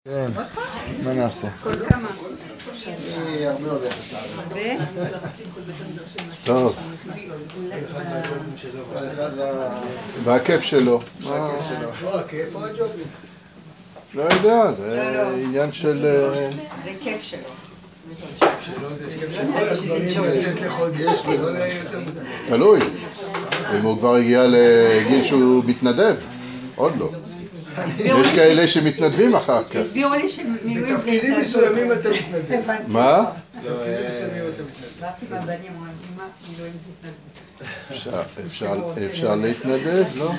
כן, מה נעשה? כל כמה? טוב. והכיף שלו. הכיף או הג'ובים? לא יודע, זה עניין של... זה כיף שלו. זה כיף של כל הדברים לצאת לחודש ולא ליותר מדי. תלוי. אם הוא כבר הגיע לגיל שהוא מתנדב, עוד לא. יש כאלה שמתנדבים אחר כך. הסבירו לי שמילואים זה... בתפקידים מסוימים אתה מתנדב. מה? בתפקידים מסוימים אתה מתנדב. באתי מהבנים, אומרים, אמא, מילואים זה התנדבות. אפשר להתנדב, לא?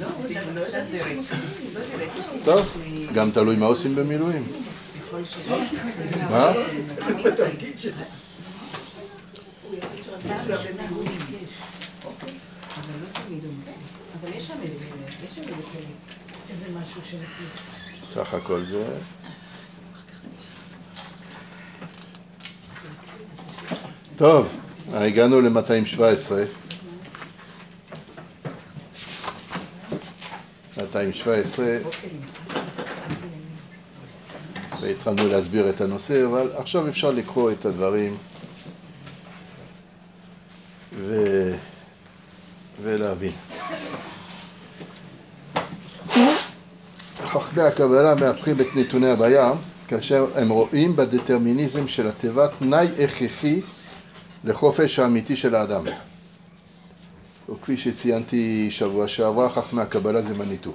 טוב, גם תלוי מה עושים במילואים. מה? בתפקיד שלי. אבל יש שם איזה משהו של... סך הכל זה... טוב, הגענו ל-217. 217. והתחלנו להסביר את הנושא, אבל עכשיו אפשר לקרוא את הדברים ולהבין. חכמי הקבלה מאפרים את נתוני הבעיה כאשר הם רואים בדטרמיניזם של הטבע תנאי הכרחי לחופש האמיתי של האדם. וכפי שציינתי שבוע שעבר, חכמי הקבלה זה מניטו.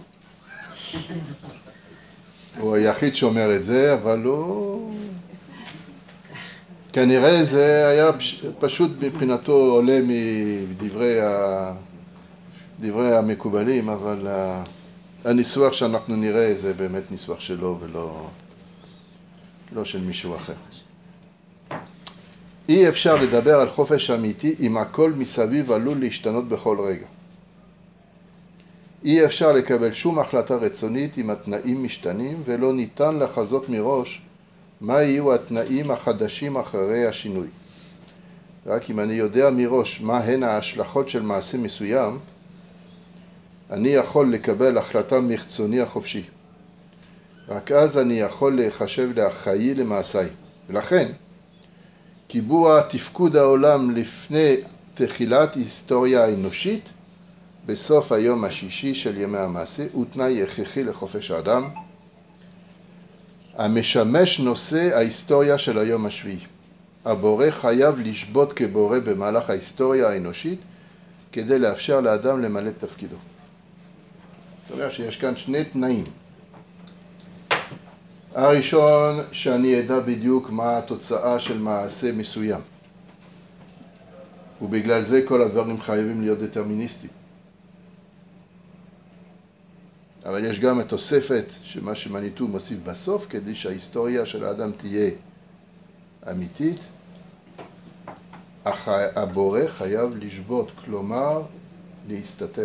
הוא היחיד שאומר את זה, אבל הוא... כנראה זה היה פשוט מבחינתו עולה מדברי המקובלים, אבל הניסוח שאנחנו נראה זה באמת ניסוח שלו ולא של מישהו אחר. אי אפשר לדבר על חופש אמיתי אם הכל מסביב עלול להשתנות בכל רגע. אי אפשר לקבל שום החלטה רצונית אם התנאים משתנים ולא ניתן לחזות מראש מה יהיו התנאים החדשים אחרי השינוי. רק אם אני יודע מראש מה הן ההשלכות של מעשה מסוים, אני יכול לקבל החלטה מרצוני החופשי. רק אז אני יכול להיחשב לאחראי למעשיי. ולכן, קיבוע תפקוד העולם לפני תחילת היסטוריה האנושית, בסוף היום השישי של ימי המעשה, הוא תנאי הכרחי לחופש האדם, המשמש נושא ההיסטוריה של היום השביעי. הבורא חייב לשבות כבורא במהלך ההיסטוריה האנושית, כדי לאפשר לאדם למלא את תפקידו. זאת אומרת שיש כאן שני תנאים. הראשון, שאני אדע בדיוק מה התוצאה של מעשה מסוים. ובגלל זה כל הדברים חייבים להיות דטרמיניסטיים. אבל יש גם את תוספת שמה שמניטו מוסיף בסוף, כדי שההיסטוריה של האדם תהיה אמיתית. הבורא חייב לשבות, כלומר להסתתר.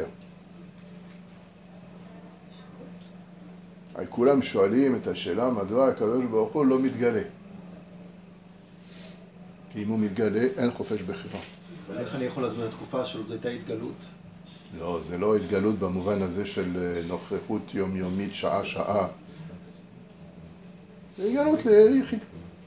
כולם שואלים את השאלה מדוע הקדוש ברוך הוא לא מתגלה. כי אם הוא מתגלה אין חופש בחירה. אבל איך אני יכול להסביר את התקופה שעוד הייתה התגלות? לא, זה לא התגלות במובן הזה של נוכחות יומיומית שעה-שעה. זה התגלות ליחיד.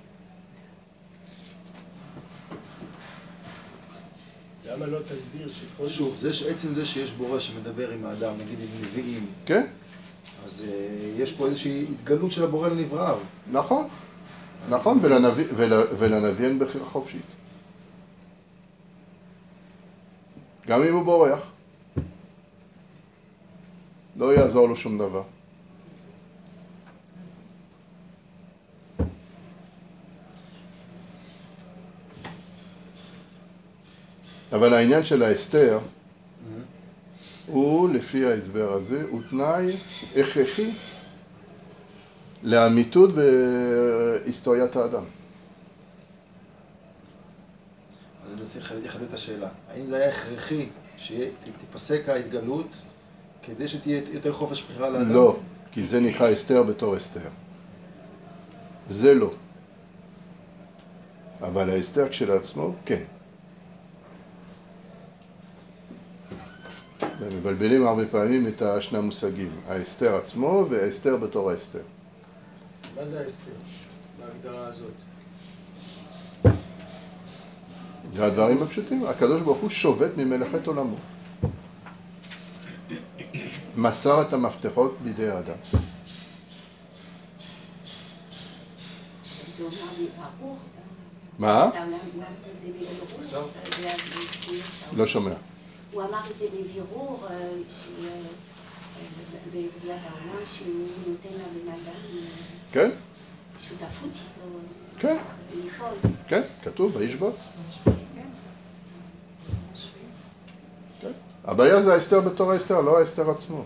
למה לא תגדיר שכל... שוב, עצם זה שיש בורא שמדבר עם האדם, נגיד עם נביאים, כן? אז יש פה איזושהי התגלות של הבורא לנבראיו. נכון. נכון, ולנביא אין בחירה חופשית. גם אם הוא בורח. לא יעזור לו שום דבר. אבל העניין של האסתר הוא, לפי ההסבר הזה, הוא תנאי הכרחי לאמיתות בהיסטוריית האדם. אז אני רוצה לחדד את השאלה. האם זה היה הכרחי שתיפסק ההתגלות כדי שתהיה יותר חופש בחירה לאדם? לא, כי זה נקרא אסתר בתור אסתר. זה לא. אבל האסתר כשלעצמו, כן. ומבלבלים הרבה פעמים את שני המושגים, האסתר עצמו והאסתר בתור האסתר. מה זה ההסתר, בהגדרה הזאת? זה הדברים הפשוטים. הקדוש ברוך הוא שובת ממלאכת עולמו. מסר את המפתחות בידי האדם. זה אומר ברוך. מה? אתה אמר את זה בבירור? לא שומע. הוא אמר את זה בבירור בבריאת העולם, שהוא נותן לבן אדם כן? שותפות איתו, כן. לפעול. כן, כתוב, וישבות. כן. הבעיה זה ההסתר בתור ההסתר, לא ההסתר עצמו.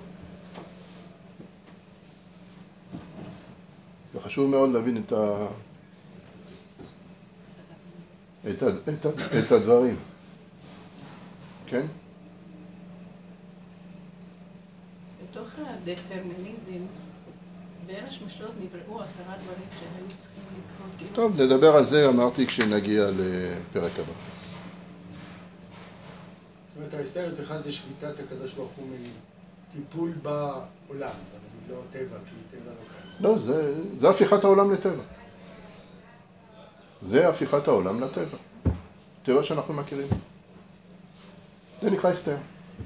זה חשוב מאוד להבין את הדברים. כן? בתוך הדטרמיניזם, בערש משלות נבראו 10 דברים שהיו צריכים לקרות. טוב, נדבר על זה, אמרתי, כשנגיע לפרק הבא. זאת אומרת, ההסתר אצלך זה שביטת הקדוש ברוך הוא מטיפול בעולם, לא טבע, כי טבע לא קיים. לא, זה הפיכת העולם לטבע. זה הפיכת העולם לטבע. טבע שאנחנו מכירים. זה נקרא הסתר.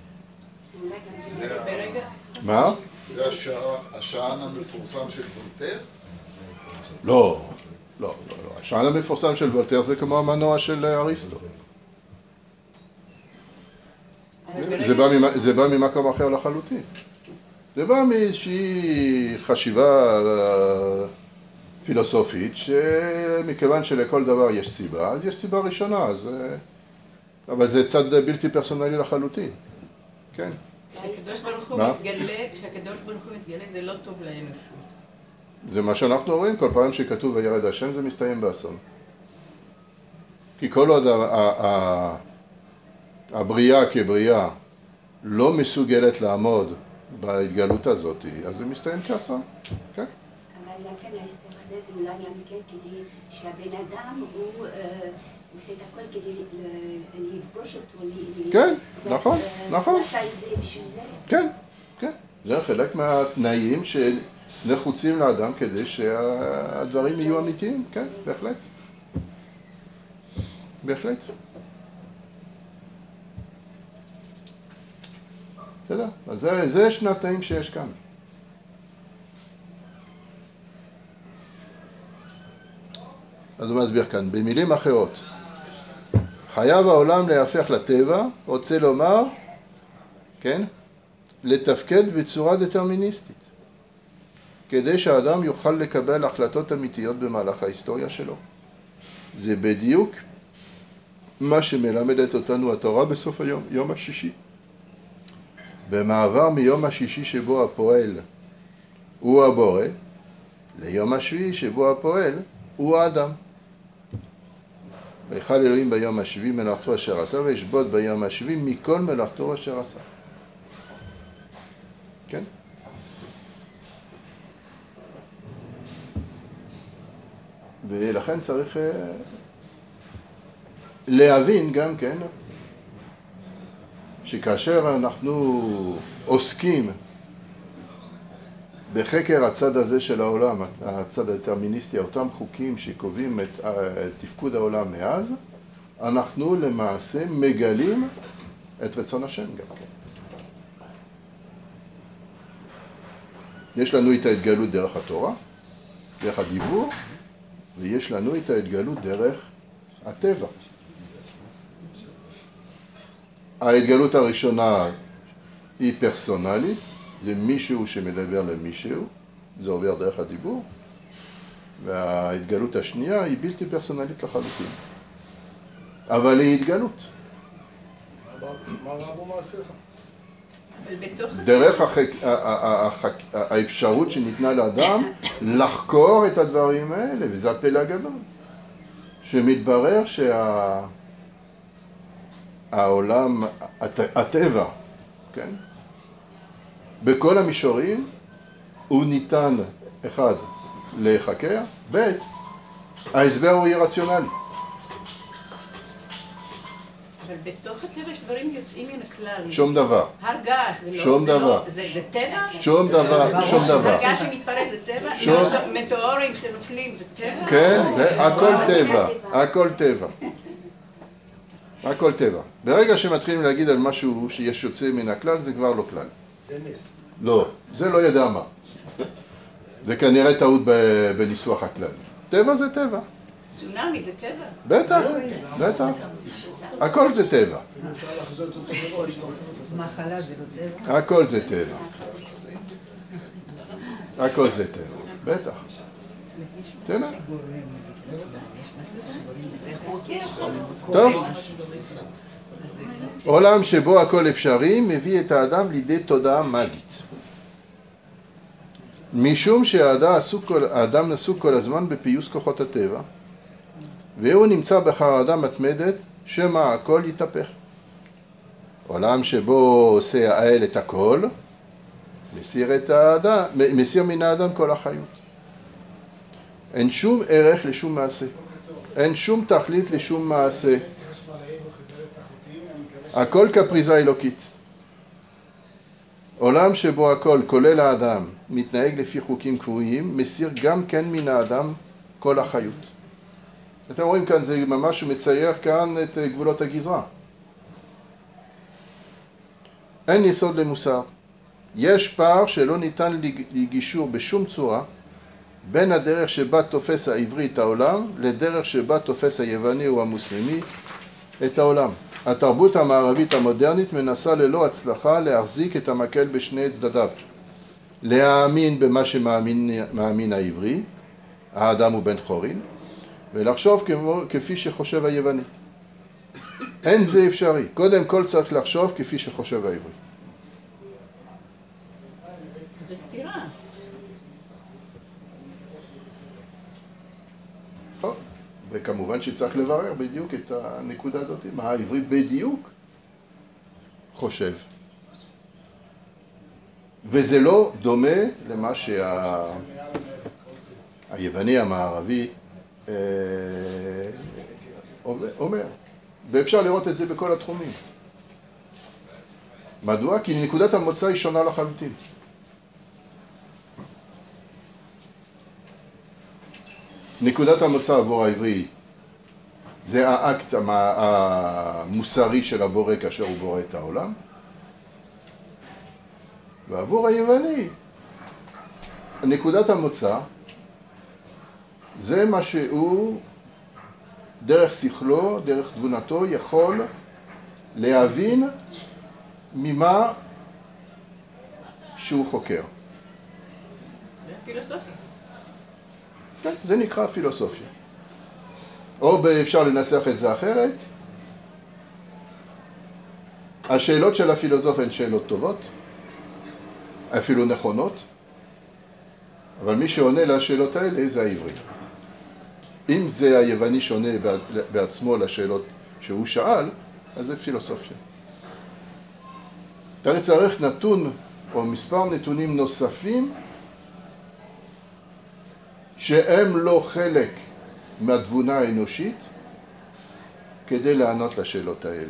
מה? זה השען המפורסם של וולטר? לא, לא, לא. השען המפורסם של וולטר זה כמו המנוע של אריסטו. זה בא ממקום אחר לחלוטין. זה בא מאיזושהי חשיבה פילוסופית, שמכיוון שלכל דבר יש סיבה, אז יש סיבה ראשונה, אבל זה צד בלתי פרסונלי לחלוטין. כן. כשהקדוש ברוך הוא מתגלה, זה לא טוב לאנושות. זה מה שאנחנו רואים, כל פעם שכתוב וירד השם זה מסתיים באסון. כי כל עוד הבריאה כבריאה לא מסוגלת לעמוד בהתגלות הזאת, אז זה מסתיים כאסון. כן? אבל לכן ההסתר הזה זה אולי גם כן כדי שהבן אדם הוא עושה את הכל כדי לפגוש אותו. כן, נכון, נכון. הוא עשה את זה בשביל זה. כן, כן. זה חלק מהתנאים שנחוצים לאדם כדי שהדברים יהיו אמיתיים. כן, בהחלט. בהחלט. בסדר? אז זה שני התנאים שיש כאן. אז הוא מסביר כאן, במילים אחרות, חייב העולם להפך לטבע, רוצה לומר, כן, לתפקד בצורה דטרמיניסטית, כדי שהאדם יוכל לקבל החלטות אמיתיות במהלך ההיסטוריה שלו. זה בדיוק מה שמלמדת אותנו התורה בסוף היום, יום השישי. במעבר מיום השישי שבו הפועל הוא הבורא, ליום השביעי שבו הפועל הוא האדם. ויכל אלוהים ביום השביעי מלאכתו אשר עשה, וישבות ביום השביעי מכל מלאכתו אשר עשה. כן? ולכן צריך להבין גם כן, שכאשר אנחנו עוסקים בחקר הצד הזה של העולם, הצד הדטרמיניסטי, אותם חוקים שקובעים את תפקוד העולם מאז, אנחנו למעשה מגלים את רצון השם גם כן. יש לנו את ההתגלות דרך התורה, דרך הדיבור, ויש לנו את ההתגלות דרך הטבע. ההתגלות הראשונה היא פרסונלית, זה מישהו שמדבר למישהו, זה עובר דרך הדיבור, וההתגלות השנייה היא בלתי פרסונלית לחלוטין. אבל היא התגלות. מה רבו מעשיך? דרך האפשרות שניתנה לאדם לחקור את הדברים האלה, וזה הפלא הגדול. שמתברר שהעולם, הטבע, כן? בכל המישורים הוא ניתן, אחד, לחקר, ב', ההסבר הוא אי-רציונלי. אבל בתוך הטבע יש דברים יוצאים מן הכלל. שום דבר. הר געש, זה שום דבר. זה טבע? שום דבר, שום דבר. הר געש שמתפרץ זה טבע? שום- מטאורים שנופלים זה טבע? כן, הכל טבע, הכל טבע. הכל טבע. ברגע שמתחילים להגיד על משהו שיש יוצא מן הכלל, זה כבר לא כלל. זה נס. לא, זה לא יודע מה. זה כנראה טעות בניסוח הכלל. טבע זה טבע. צונאמי זה טבע? בטח, בטח. הכל זה טבע. אפילו אפשר לחזות אותו מראש. מחלה זה לא טבע. הכל זה טבע. הכל זה טבע. בטח. בסדר? טוב. עולם שבו הכל אפשרי מביא את האדם לידי תודעה מגית. משום שהאדם עסוק כל הזמן בפיוס כוחות הטבע, והוא נמצא בחרדה מתמדת שמא הכל יתהפך. עולם שבו עושה האל את הכל, מסיר מן האדם כל החיות. אין שום ערך לשום מעשה. אין שום תכלית לשום מעשה. הכל כפריזה אלוקית. עולם שבו הכל, כולל האדם, מתנהג לפי חוקים קבועים, מסיר גם כן מן האדם כל החיות. אתם רואים כאן, זה ממש מצייר כאן את גבולות הגזרה. אין יסוד למוסר. יש פער שלא ניתן לגישור בשום צורה, בין הדרך שבה תופס העברי את העולם, לדרך שבה תופס היווני או המוסלמי את העולם. התרבות המערבית המודרנית מנסה ללא הצלחה להחזיק את המקל בשני צדדיו. להאמין במה שמאמין העברי, האדם הוא בן חורין, ולחשוב כפי שחושב היווני. אין זה אפשרי. קודם כל צריך לחשוב כפי שחושב העברי. זה סתירה. וכמובן שצריך לברר בדיוק את הנקודה הזאת, מה העברי בדיוק חושב. וזה לא דומה למה שהיווני המערבי אומר. ואפשר לראות את זה בכל התחומים. מדוע? כי נקודת המוצא היא שונה לחלוטין. נקודת המוצא עבור העברי זה האקט המוסרי של הבורא כאשר הוא בורא את העולם, ועבור היווני נקודת המוצא זה מה שהוא דרך שכלו, דרך תבונתו יכול להבין ממה שהוא חוקר. זה פילוסופיה. כן, זה נקרא פילוסופיה. או אפשר לנסח את זה אחרת. השאלות של הפילוסוף הן שאלות טובות, אפילו נכונות, אבל מי שעונה לשאלות האלה זה העברי. אם זה היווני שונה בעצמו לשאלות שהוא שאל, אז זה פילוסופיה. אתה צריך נתון או מספר נתונים נוספים שהם לא חלק מהתבונה האנושית כדי לענות לשאלות האלה.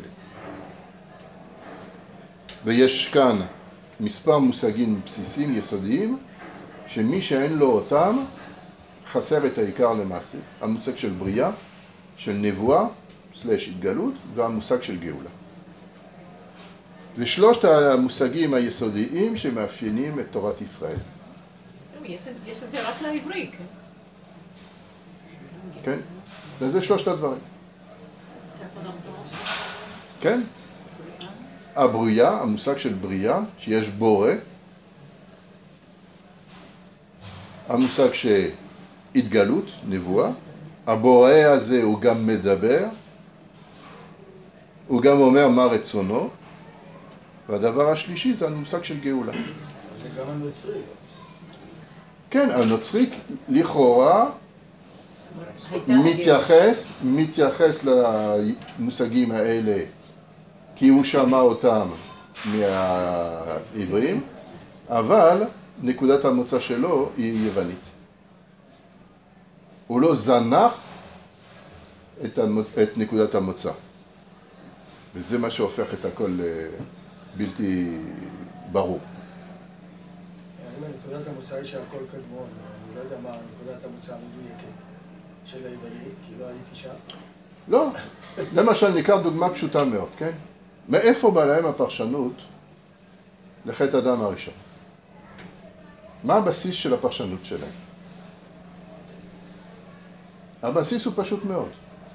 ויש כאן מספר מושגים בסיסיים יסודיים שמי שאין לו אותם חסר את העיקר למעשה. המושג של בריאה, של נבואה, התגלות, והמושג של גאולה. זה שלושת המושגים היסודיים שמאפיינים את תורת ישראל. יש את זה רק לעברי, כן? כן? וזה שלושת הדברים. כן? הבריאה, המושג של בריאה, שיש בורא, המושג שהתגלות, נבואה, הבורא הזה הוא גם מדבר, הוא גם אומר מה רצונו, והדבר השלישי זה המושג של גאולה. זה גם הנוצרי. כן, הנוצרי לכאורה מתייחס למושגים האלה כי הוא שמע אותם מהעברים, אבל נקודת המוצא שלו היא יוונית. הוא לא זנח את נקודת המוצא. וזה מה שהופך את הכל בלתי ברור. אם נקודת המוצא היא שהכל קדמון, אני לא יודע מה נקודת המוצא המדויקת של היווני, כי לא הייתי שם. לא, למשל ניקח דוגמה פשוטה מאוד, כן? מאיפה בא להם הפרשנות לחטא האדם הראשון? מה הבסיס של הפרשנות שלהם? הבסיס הוא פשוט מאוד.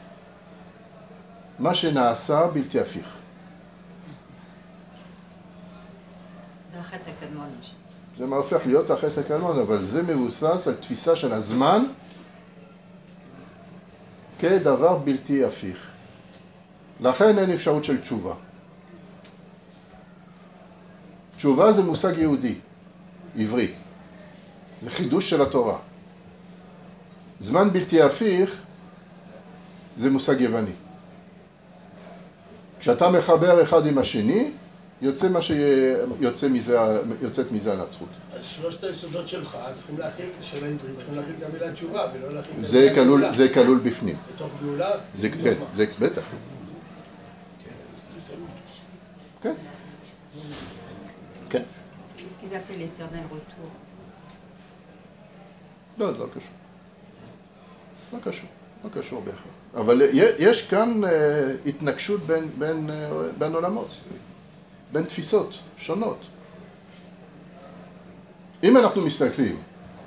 מה שנעשה בלתי הפיך. זה החטא הקדמון. זה מה הופך להיות החטא הקדמון, אבל זה מבוסס על תפיסה של הזמן כדבר בלתי הפיך. לכן אין אפשרות של תשובה. תשובה זה מושג יהודי, עברי. זה חידוש של התורה. זמן בלתי הפיך זה מושג יווני. כשאתה מחבר אחד עם השני, יוצאת מזה הנצרות. אז שלושת היסודות שלך צריכים להכיל, של העברית, צריכים להכיל את המילה תשובה, ולא להכיל את המילה גאולה. זה כלול בפנים. בתוך גאולה? זה בטח. כן. כן. Qu'est-ce qu'ils appellent l'éternel retour? לא קשור. לא קשור בהכרח. אבל יש כאן התנגשות בין עולמות, בין תפיסות שונות. אם אנחנו מסתכלים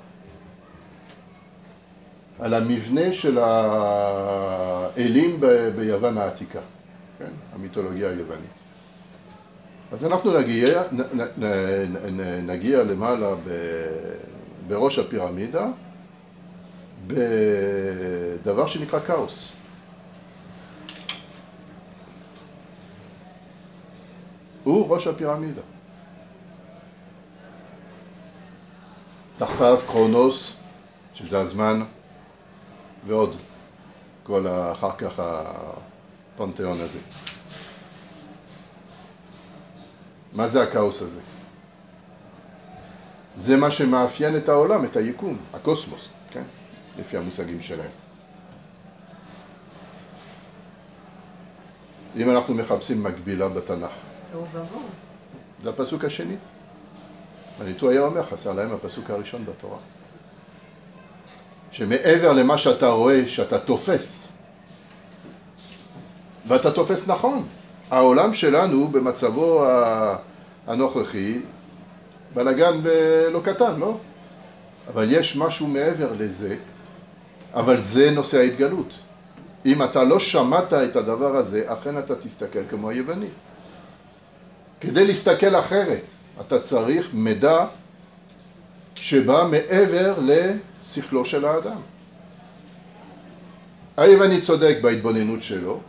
על המבנה של האלים ביוון העתיקה, כן? המיתולוגיה היוונית, אז אנחנו נגיע למעלה בראש הפירמידה בדבר שנקרא כאוס. הוא ראש הפירמידה. תחתיו קרונוס, שזה הזמן, ועוד כל אחר כך הפנתיאון הזה. מה זה הכאוס הזה? זה מה שמאפיין את העולם, את היקום, הקוסמוס, כן? לפי המושגים שלהם. אם אנחנו מחפשים מקבילה בתנ"ך. תוהו ובוהו. זה הפסוק השני. הניתוח היה אומר, חסר להם הפסוק הראשון בתורה. שמעבר למה שאתה רואה, שאתה תופס, ואתה תופס נכון. העולם שלנו במצבו הנוכחי, בלגן ולא קטן, לא? אבל יש משהו מעבר לזה, אבל זה נושא ההתגלות. אם אתה לא שמעת את הדבר הזה, אכן אתה תסתכל כמו היווני. כדי להסתכל אחרת, אתה צריך מידע שבא מעבר לשכלו של האדם. היווני צודק בהתבוננות שלו,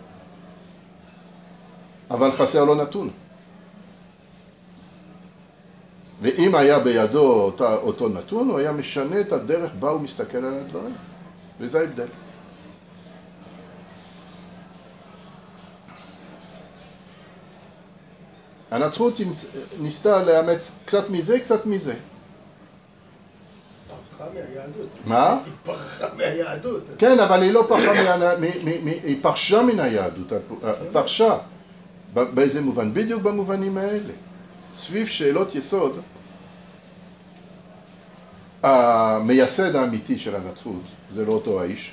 אבל חסר לו נתון. ואם היה בידו אותו נתון, הוא היה משנה את הדרך בה הוא מסתכל על הדברים. וזה ההבדל. הנצרות ניסתה לאמץ קצת מזה, קצת מזה. פרחה מהיהדות. מה? היא פרחה מהיהדות. כן, אבל היא לא פרחה, היא פרשה מן היהדות, פרשה. באיזה מובן? בדיוק במובנים האלה. סביב שאלות יסוד, המייסד האמיתי של הנצרות, זה לא אותו האיש,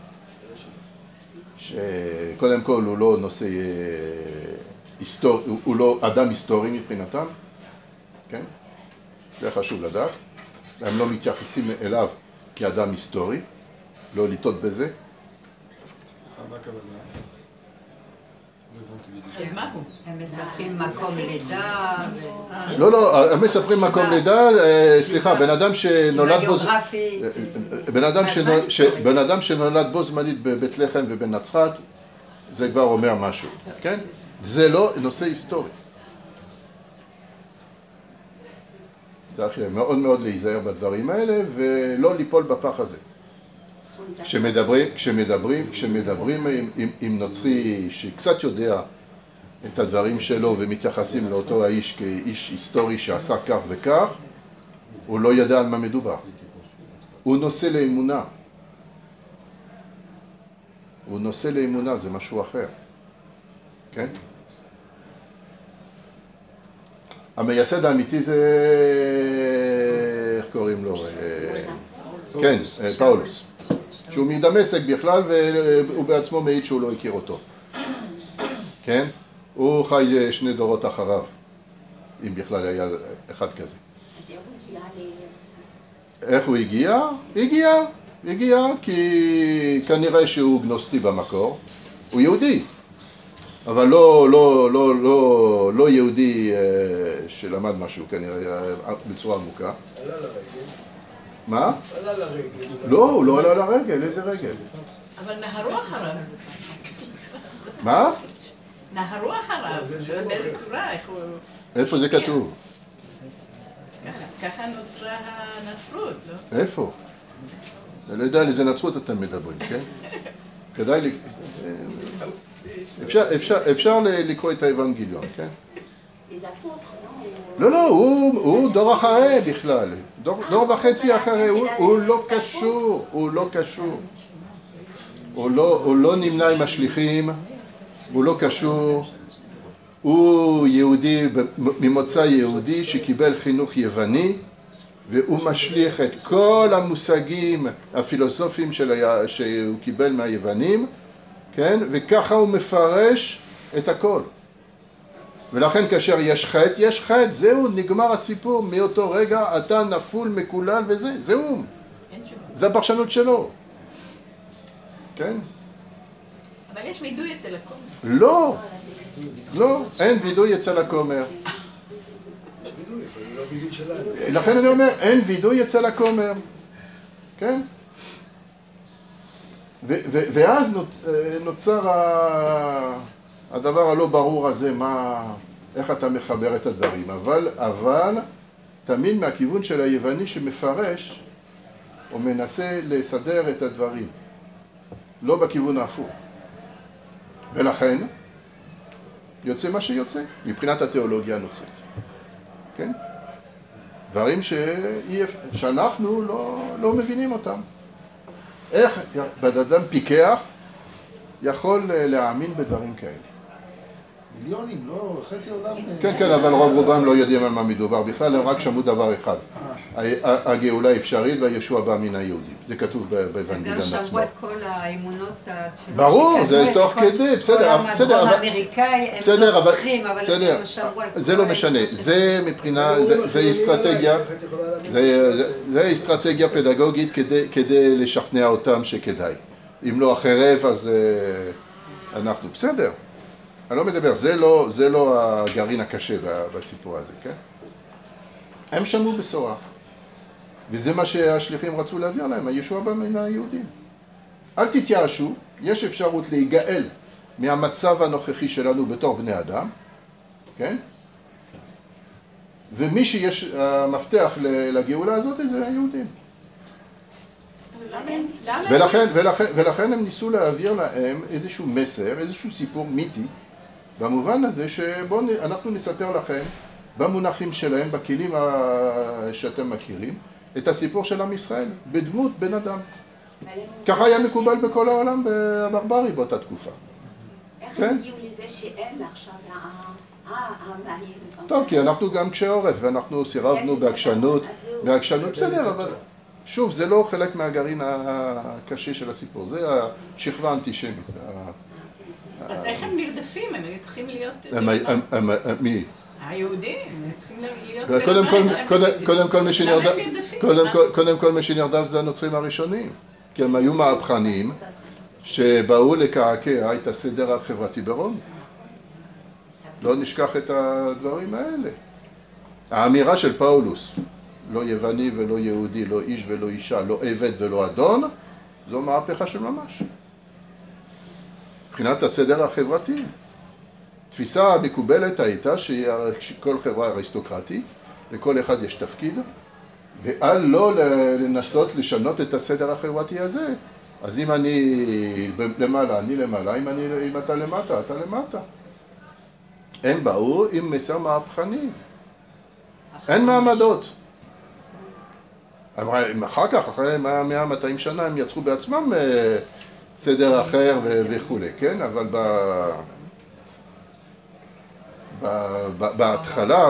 שקודם כל הוא לא נושא היסטורי, הוא לא אדם היסטורי מבחינתם, כן? זה חשוב לדעת. הם לא מתייחסים אליו כאדם היסטורי, לא לטעות בזה. מה הכוונה? אז מה הוא? הם מספרים מקום לידה. לא, הם מספרים מקום לידה, סליחה, בן אדם שנולד בו... בן אדם שנולד בו זמנית בבית לחם ובנצרת, זה כבר אומר משהו, כן? זה לא נושא היסטורי. צריך מאוד מאוד להיזהר בדברים האלה ולא ליפול בפח הזה. כשמדברים עם נוצרי שקצת יודע את הדברים שלו ומתייחסים לאותו האיש כאיש היסטורי שעשה כך וכך, הוא לא ידע על מה מדובר. הוא נושא לאמונה. הוא נושא לאמונה, זה משהו אחר. כן? המייסד האמיתי זה, איך קוראים לו? כן, פאולוס. שהוא מדמשק בכלל, והוא בעצמו מעיד שהוא לא הכיר אותו. כן? הוא חי 2 דורות אחריו, אם בכלל היה אחד כזה. אז איך הוא הגיע איך הוא הגיע? הגיע כי כנראה שהוא גנוסטי במקור. הוא יהודי, אבל לא יהודי שלמד משהו כנראה בצורה עמוקה. עלה לרגל. מה? עלה לרגל. לא, הוא לא עלה לרגל, איזה רגל? אבל נהרו אחריו. מה? נהרו אחריו. באיזה צורה, איך הוא... איפה זה כתוב? ככה נוצרה הנצרות, לא? איפה? אני לא יודע על איזה נצרות אתם מדברים, כן? כדאי לי... אפשר לקרוא את האבנגליון, כן? לא, הוא דור אחרי בכלל. דור וחצי אחרי, הוא לא קשור, הוא לא נמנה עם השליחים, הוא לא קשור. הוא יהודי, ממוצא יהודי שקיבל חינוך יווני, והוא משליך את כל המושגים הפילוסופיים שהוא קיבל מהיוונים, כן? וככה הוא מפרש את הכל. ולכן כאשר יש חטא, זהו, נגמר הסיפור. מאותו רגע אתה נפול, מקולל זהו. זה הפרשנות שלו. כן? אבל יש וידוי אצל הכומר. לא, אין וידוי אצל הכומר. יש וידוי, אבל לא וידוי שלנו. לכן אני אומר, אין וידוי אצל הכומר. כן? ואז נוצר הדבר הלא ברור הזה, איך אתה מחבר את הדברים. אבל תמיד מהכיוון של היווני שמפרש, הוא מנסה לסדר את הדברים. לא בכיוון ההפוך. ולכן, יוצא מה שיוצא, מבחינת התיאולוגיה הנוצרית. כן? דברים שאנחנו לא מבינים אותם. איך בן-אדם פיקח יכול להאמין בדברים כאלה? מיליונים, לא, חצי עולם... כן, אבל רובם לא יודעים על מה מדובר. בכלל הם רק שמעו דבר אחד. הגאולה אפשרית והישוע בא מן היהודים. זה כתוב באבנגליון עצמו. גם שמעו את כל האמונות ברור, זה תוך כדי, בסדר. כל האמריקאי הם לא צריכים, אבל הם שמעו על כל... זה לא משנה. זה מבחינה, זה אסטרטגיה. זה אסטרטגיה פדגוגית כדי לשכנע אותם שכדאי. אם לא אחריו, אז אנחנו בסדר. אני לא מדבר, זה לא הגרעין הקשה בסיפור הזה, כן? הם שמעו בשורה. וזה מה שהשליחים רצו להעביר להם, הישוע בא מן היהודים. אל תתייאשו, יש אפשרות להיגאל מהמצב הנוכחי שלנו בתור בני אדם, כן? ומי שיש המפתח לגאולה הזאת זה היהודים. ולכן הם ניסו להעביר להם איזשהו מסר, איזשהו סיפור מיתי, במובן הזה שבואו אנחנו נספר לכם במונחים שלהם, בכלים שאתם מכירים, את הסיפור של עם ישראל, בדמות בן אדם. ככה היה מקובל בכל העולם הברברי באותה תקופה. איך הם הגיעו לזה שאין עכשיו המעניין? טוב, כי אנחנו גם קשי עורף, ואנחנו סירבנו בעקשנות, בסדר, אבל שוב, זה לא חלק מהגרעין הקשה של הסיפור, זה השכבה האנטישמית. אז איך הם נרדפים? הם היו צריכים להיות... מי? היהודים, הם צריכים להיות... קודם כל מי שנרדף זה הנוצרים הראשונים, כי הם היו מהפכנים שבאו לקעקע את הסדר החברתי ברומי. לא נשכח את הדברים האלה. האמירה של פאולוס, לא יווני ולא יהודי, לא איש ולא אישה, לא עבד ולא אדון, זו מהפכה של ממש. מבחינת הסדר החברתי. תפיסה המקובלת הייתה שכל חברה אריסטוקרטית, לכל אחד יש תפקיד, ואל לא לנסות לשנות את הסדר החברתי הזה. אז אם אני למעלה, אני למעלה, אם אתה למטה, אתה למטה. הם באו עם מסר מהפכני. אין מעמדות. אחר כך, אחרי 100-200 שנה, הם יצרו בעצמם סדר אחר וכו', כן? אבל בהתחלה,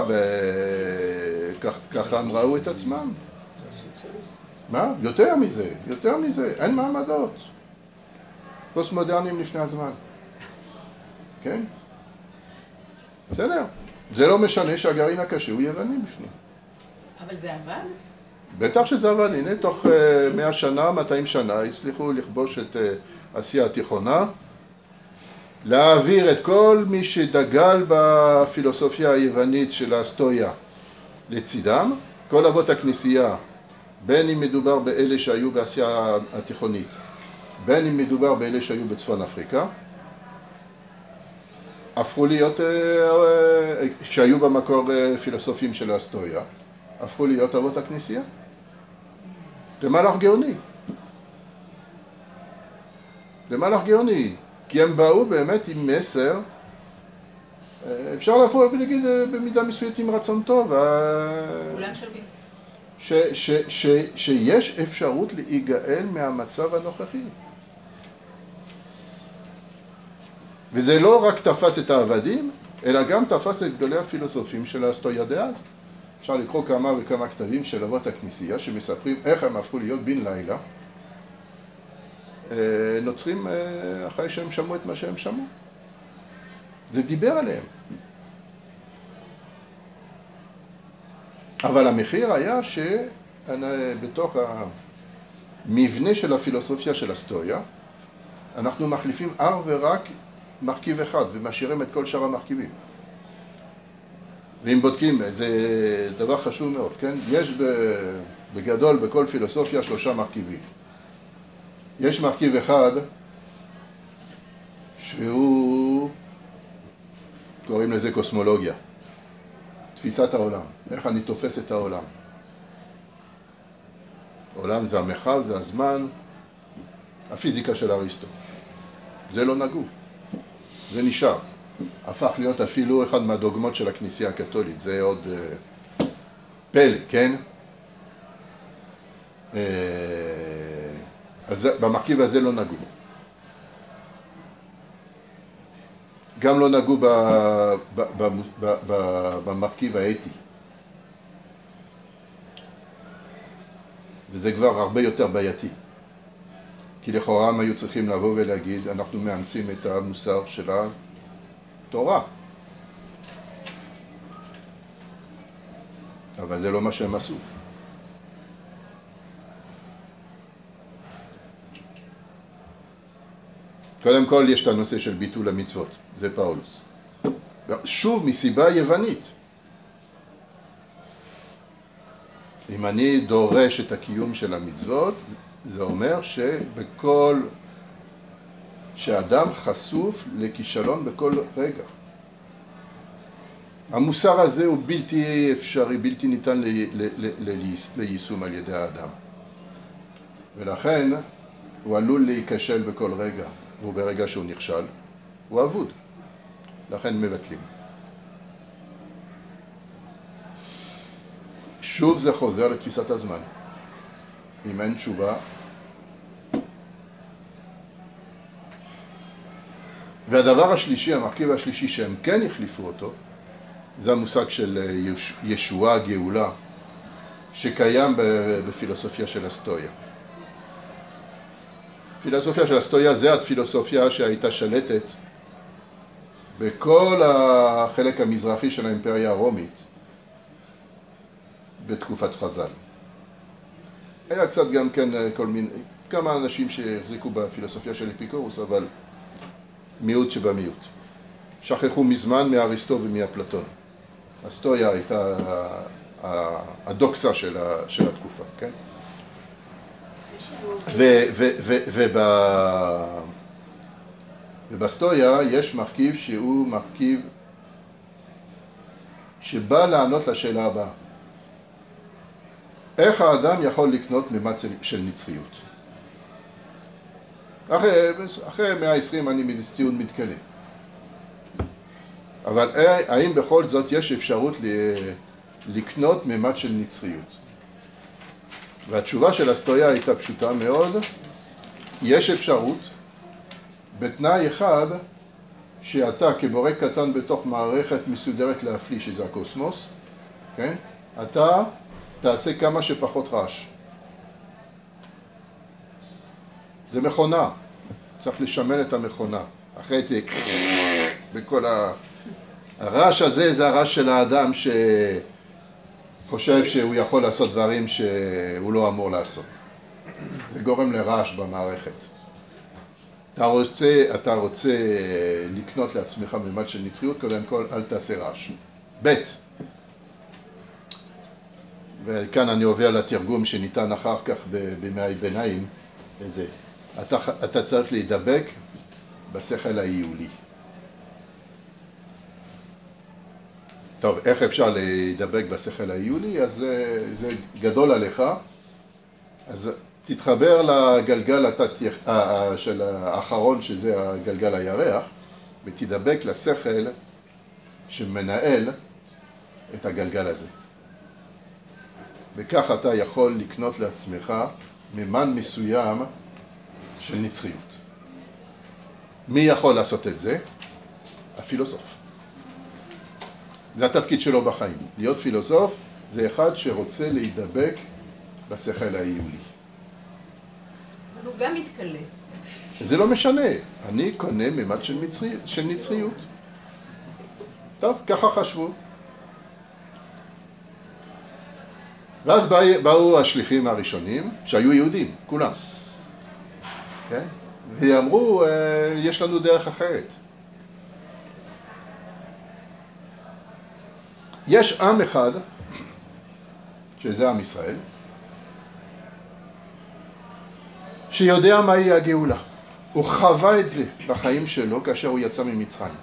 ככה הם ראו את עצמם. מה? יותר מזה, אין מעמדות. פוסט-מודרניים לפני הזמן. כן? בסדר. זה לא משנה שהגרעין הקשה הוא יווני בפנים. אבל זה עבד? בטח שזה עבד. הנה, תוך 100 שנה, 200 שנה, הצליחו לכבוש את אסיה התיכונה, להעביר את כל מי שדגל בפילוסופיה היוונית של הסטויה לצידם, כל אבות הכנסייה, בין אם מדובר באלה שהיו באסיה התיכונית, בין אם מדובר באלה שהיו בצפון אפריקה, הפכו להיות, שהיו במקור פילוסופים של הסטויה, הפכו להיות אבות הכנסייה. זה מהלך גאוני. זה מהלך גאוני. כי הם באו באמת עם מסר, אפשר לבוא ולהגיד במידה מסוימת עם רצון טוב, כולם שווים. שיש אפשרות להיגאל מהמצב הנוכחי. וזה לא רק תפס את העבדים, אלא גם תפס את גדולי הפילוסופים של הסטויה דאז. אפשר לקרוא כמה וכמה כתבים של אבות הכנסייה שמספרים איך הם הפכו להיות בן לילה נוצרים אחרי שהם שמעו את מה שהם שמעו. זה דיבר עליהם. אבל המחיר היה שבתוך המבנה של הפילוסופיה של הסטויה, אנחנו מחליפים אך ורק מרכיב אחד ומשאירים את כל שאר המרכיבים. ואם בודקים, זה דבר חשוב מאוד, כן? יש בגדול בכל פילוסופיה 3 מרכיבים. יש מרכיב אחד שהוא, קוראים לזה קוסמולוגיה, תפיסת העולם, איך אני תופס את העולם. העולם זה המרחב, זה הזמן, הפיזיקה של אריסטו. זה לא נגעו, זה נשאר. הפך להיות אפילו אחד מהדוגמות של הכנסייה הקתולית, זה עוד פלא, כן? אז במרכיב הזה לא נגעו. גם לא נגעו במרכיב האתי. וזה כבר הרבה יותר בעייתי. כי לכאורה הם היו צריכים לבוא ולהגיד, אנחנו מאמצים את המוסר של התורה. אבל זה לא מה שהם עשו. קודם כל יש את הנושא של ביטול המצוות, זה פאולוס. שוב מסיבה יוונית. אם אני דורש את הקיום של המצוות, זה אומר שאדם חשוף לכישלון בכל רגע. המוסר הזה הוא בלתי אפשרי, בלתי ניתן ליישום על ידי האדם. ולכן הוא עלול להיכשל בכל רגע, וברגע שהוא נכשל, הוא אבוד. לכן מבטלים. שוב זה חוזר לתפיסת הזמן. אם אין תשובה, והדבר השלישי, המרכיב השלישי שהם כן החליפו אותו, זה המושג של ישועה, גאולה, שקיים בפילוסופיה של הסטויה. פילוסופיה של הסטויה זה הפילוסופיה שהייתה שלטת בכל החלק המזרחי של האימפריה הרומית בתקופת חז"ל. היה קצת גם כן כמה אנשים שהחזיקו בפילוסופיה של אפיקורוס, אבל מיעוט שבמיעוט. שכחו מזמן מאריסטו ומאפלטון. הסטויה הייתה הדוקסה של התקופה, כן? ובסטויה יש מרכיב שהוא מרכיב שבא לענות לשאלה הבאה. איך האדם יכול לקנות ממד של נצחיות? אחרי 120 אני מציון מתקדם. אבל האם בכל זאת יש אפשרות לקנות ממד של נצחיות? והתשובה של הסטויה הייתה פשוטה מאוד. יש אפשרות בתנאי אחד שאתה כבורא קטן בתוך מערכת מסודרת להפליא, שזה הקוסמוס, כן? אתה תעשה כמה שפחות רעש. זה מכונה, צריך לשמן את המכונה. אחרי זה, בכל הרעש הזה זה הרעש של האדם שחושב שהוא יכול לעשות דברים שהוא לא אמור לעשות. זה גורם לרעש במערכת. אתה רוצה לקנות לעצמך ממד של נצחיות, קודם כל אל תעשה רעש. ב' וכאן אני עובר לתרגום שניתן אחר כך בימי הביניים, אתה צריך להידבק בשכל ההיולי. טוב, איך אפשר להידבק בשכל ההיולי? אז זה גדול עליך, אז תתחבר לגלגל של האחרון, שזה הגלגל הירח, ותדבק לשכל שמנהל את הגלגל הזה. וכך אתה יכול לקנות לעצמך ממד מסוים של נצחיות. מי יכול לעשות את זה? הפילוסוף. זה התפקיד שלו בחיים. להיות פילוסוף זה אחד שרוצה להידבק בשכל ההיולי. אבל הוא גם מתקלה. זה לא משנה. אני קונה ממד של נצחיות. טוב, ככה חשבו. ואז באו השליחים הראשונים, שהיו יהודים, כולם. כן? ואמרו, יש לנו דרך אחרת. יש עם אחד, שזה עם ישראל, שיודע מהי הגאולה. הוא חווה את זה בחיים שלו כאשר הוא יצא ממצרים.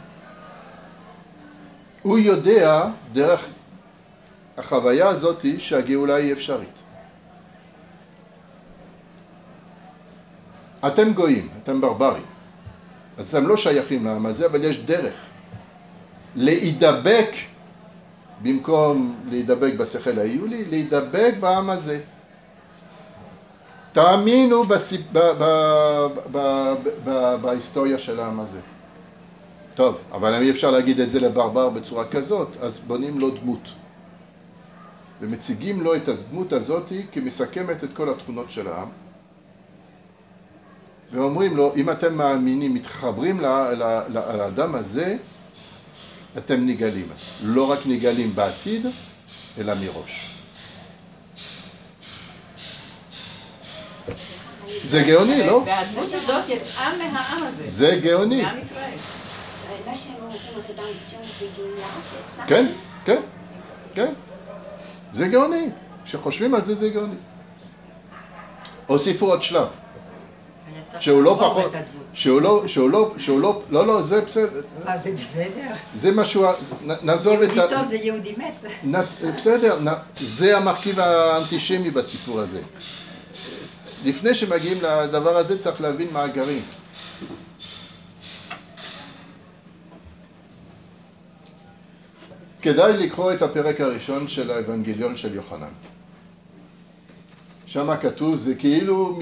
הוא יודע דרך החוויה הזאת שהגאולה היא אפשרית. אתם גויים, אתם ברברים, אז אתם לא שייכים לעם הזה, אבל יש דרך להידבק, במקום להידבק בשכל ההיולי, להידבק בעם הזה. תאמינו בהיסטוריה של העם הזה. טוב, אבל אם אי אפשר להגיד את זה לברבר בצורה כזאת, אז בונים לו דמות. ומציגים לו את הדמות הזאת כמסכמת את כל התכונות של העם. ואומרים לו, אם אתם מאמינים, מתחברים לאדם הזה, אתם נגלים. לא רק נגלים בעתיד, אלא מראש. זה גאוני, לא? והדמות הזאת יצאה מהעם הזה. זה גאוני. מעם ישראל. מה שהם אומרים רדמפשן זה גאולה שאצלם? כן, כן, כן. זה גאוני. כשחושבים על זה, זה גאוני. הוסיפו עוד שלב. שהוא לא פחות, שהוא לא, זה בסדר. זה בסדר? זה משהו, נעזוב את ה... יהודי טוב זה יהודי מת. בסדר, זה המרכיב האנטישמי בסיפור הזה. לפני שמגיעים לדבר הזה צריך להבין מה הגרעין. כדאי לקרוא את הפרק הראשון של האבנגליון של יוחנן. שם כתוב, זה כאילו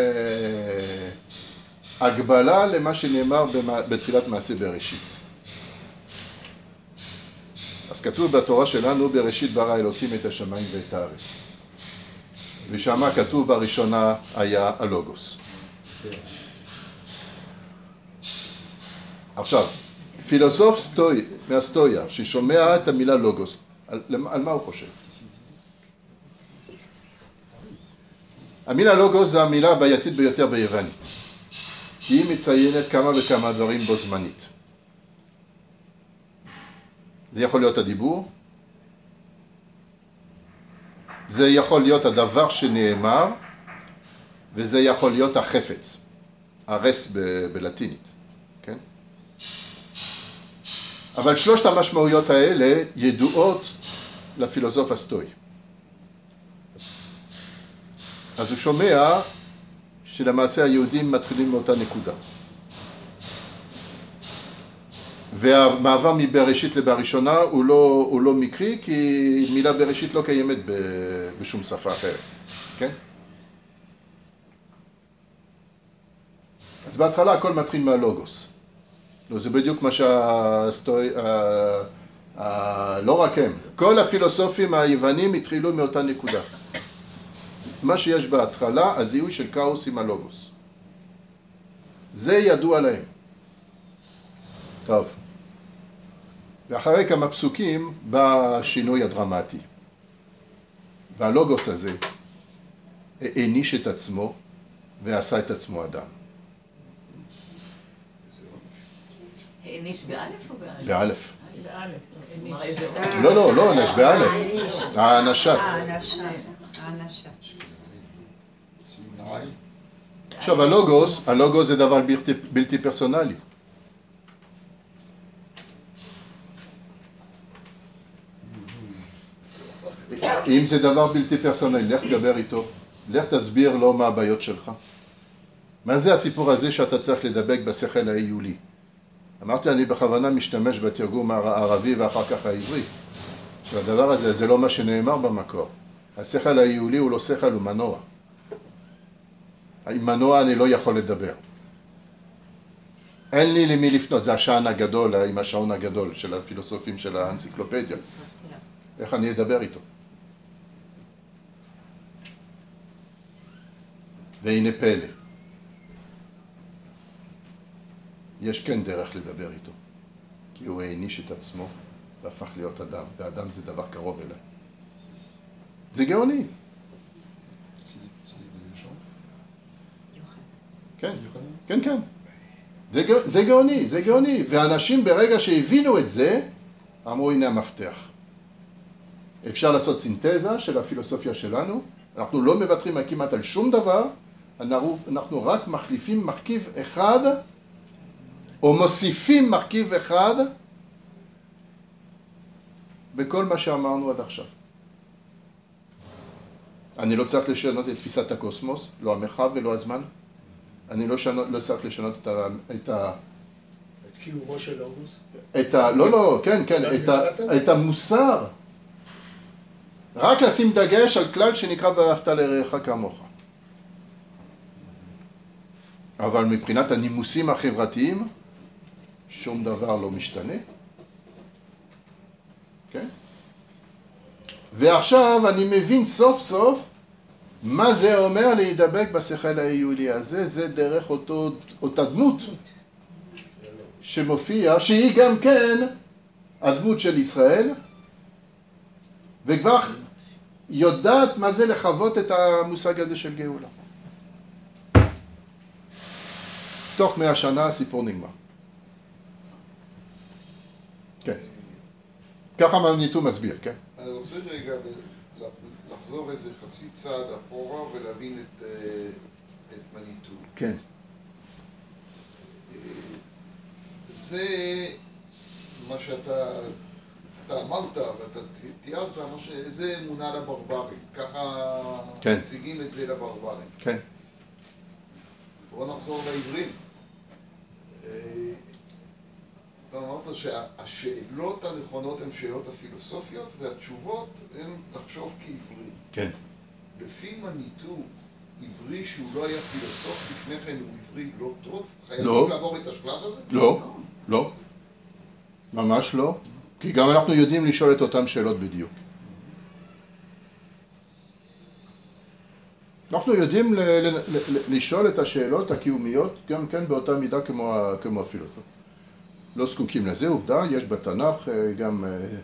הגבלה למה שנאמר בתחילת מעשה בראשית. אז כתוב בתורה שלנו, בראשית ברא אלוקים את השמיים ואת הארץ. ושם כתוב בראשונה היה הלוגוס. עכשיו, פילוסוף מהסטויה ששומע את המילה לוגוס, על מה הוא חושב? המילה לוגוס זה המילה הבעייתית ביותר ביוונית. היא מציינת כמה וכמה דברים בו זמנית. זה יכול להיות הדיבור, זה יכול להיות הדבר שנאמר, וזה יכול להיות החפץ, הרס בלטינית, כן? אבל שלושת המשמעויות האלה ידועות לפילוסוף הסטואי. אז הוא שומע שלמעשה היהודים מתחילים מאותה נקודה. והמעבר מבראשית לבראשונה הוא לא מקרי, כי מילה בראשית לא קיימת בשום שפה אחרת, כן? אז בהתחלה הכל מתחיל מהלוגוס. זה בדיוק מה לא רק הם, כל הפילוסופים היוונים התחילו מאותה נקודה. מה שיש בהתחלה, הזיהוי של כאוס עם הלוגוס. זה ידוע להם. טוב. ואחרי כמה פסוקים בא השינוי הדרמטי. והלוגוס הזה העניש את עצמו ועשה את עצמו אדם. העניש באלף או באלף? באלף. באלף. לא עונש, באלף. האנשה. עכשיו הלוגוס זה דבר בלתי פרסונלי. אם זה דבר בלתי פרסונלי, לך תדבר איתו, לך תסביר לו מה הבעיות שלך. מה זה הסיפור הזה שאתה צריך לדבק בשכל ההיולי? אמרתי, אני בכוונה משתמש בתרגום הערבי ואחר כך העברי. שהדבר הזה, זה לא מה שנאמר במקור. השכל ההיולי הוא לא שכל, הוא מנוע. עם מנוע אני לא יכול לדבר. אין לי למי לפנות, זה השען הגדול, עם השעון הגדול של הפילוסופים של האנציקלופדיה. איך אני אדבר איתו? והנה פלא. יש כן דרך לדבר איתו, כי הוא העניש את עצמו והפך להיות אדם, ואדם זה דבר קרוב אליי. זה גאוני. כן, כן, כן. זה גאוני, זה גאוני. ואנשים ברגע שהבינו את זה, אמרו הנה המפתח. אפשר לעשות סינתזה של הפילוסופיה שלנו, אנחנו לא מוותרים כמעט על שום דבר, אנחנו רק מחליפים מרכיב אחד, או מוסיפים מרכיב אחד, בכל מה שאמרנו עד עכשיו. אני לא צריך לשנות את תפיסת הקוסמוס, לא המרחב ולא הזמן. אני לא צריך לשנות את קיומו של לוגוס? את המוסר. רק לשים דגש על כלל שנקרא ואהבת לרעך כמוך. אבל מבחינת הנימוסים החברתיים, שום דבר לא משתנה. כן? ועכשיו אני מבין סוף סוף מה זה אומר להידבק בשכל ההיולי הזה. זה דרך אותה דמות שמופיע, שהיא גם כן הדמות של ישראל, וכבר יודעת מה זה לחוות את המושג הזה של גאולה. תוך 100 שנה הסיפור נגמר. כן. ככה מניטו מסביר, כן? אני רוצה רגע לחזור איזה חצי צעד אחורה ולהבין את מניטו. כן. זה מה שאתה אמרת ואתה תיארת, איזה אמונה לברברים. ככה מציגים את זה לברברים. כן. בואו נחזור לעברים. אתה אמרת שהשאלות הנכונות הן שאלות הפילוסופיות והתשובות הן לחשוב כעברי. כן. לפי מניטו, עברי שהוא לא היה פילוסוף לפני כן הוא עברי לא טוב? חייבים לעבור את השלב הזה? לא, לא. ממש לא. כי גם אנחנו יודעים לשאול את אותן שאלות בדיוק. אנחנו יודעים לשאול את השאלות הקיומיות גם כן באותה מידה כמו הפילוסוף. לא זקוקים לזה, עובדה, יש בתנ"ך גם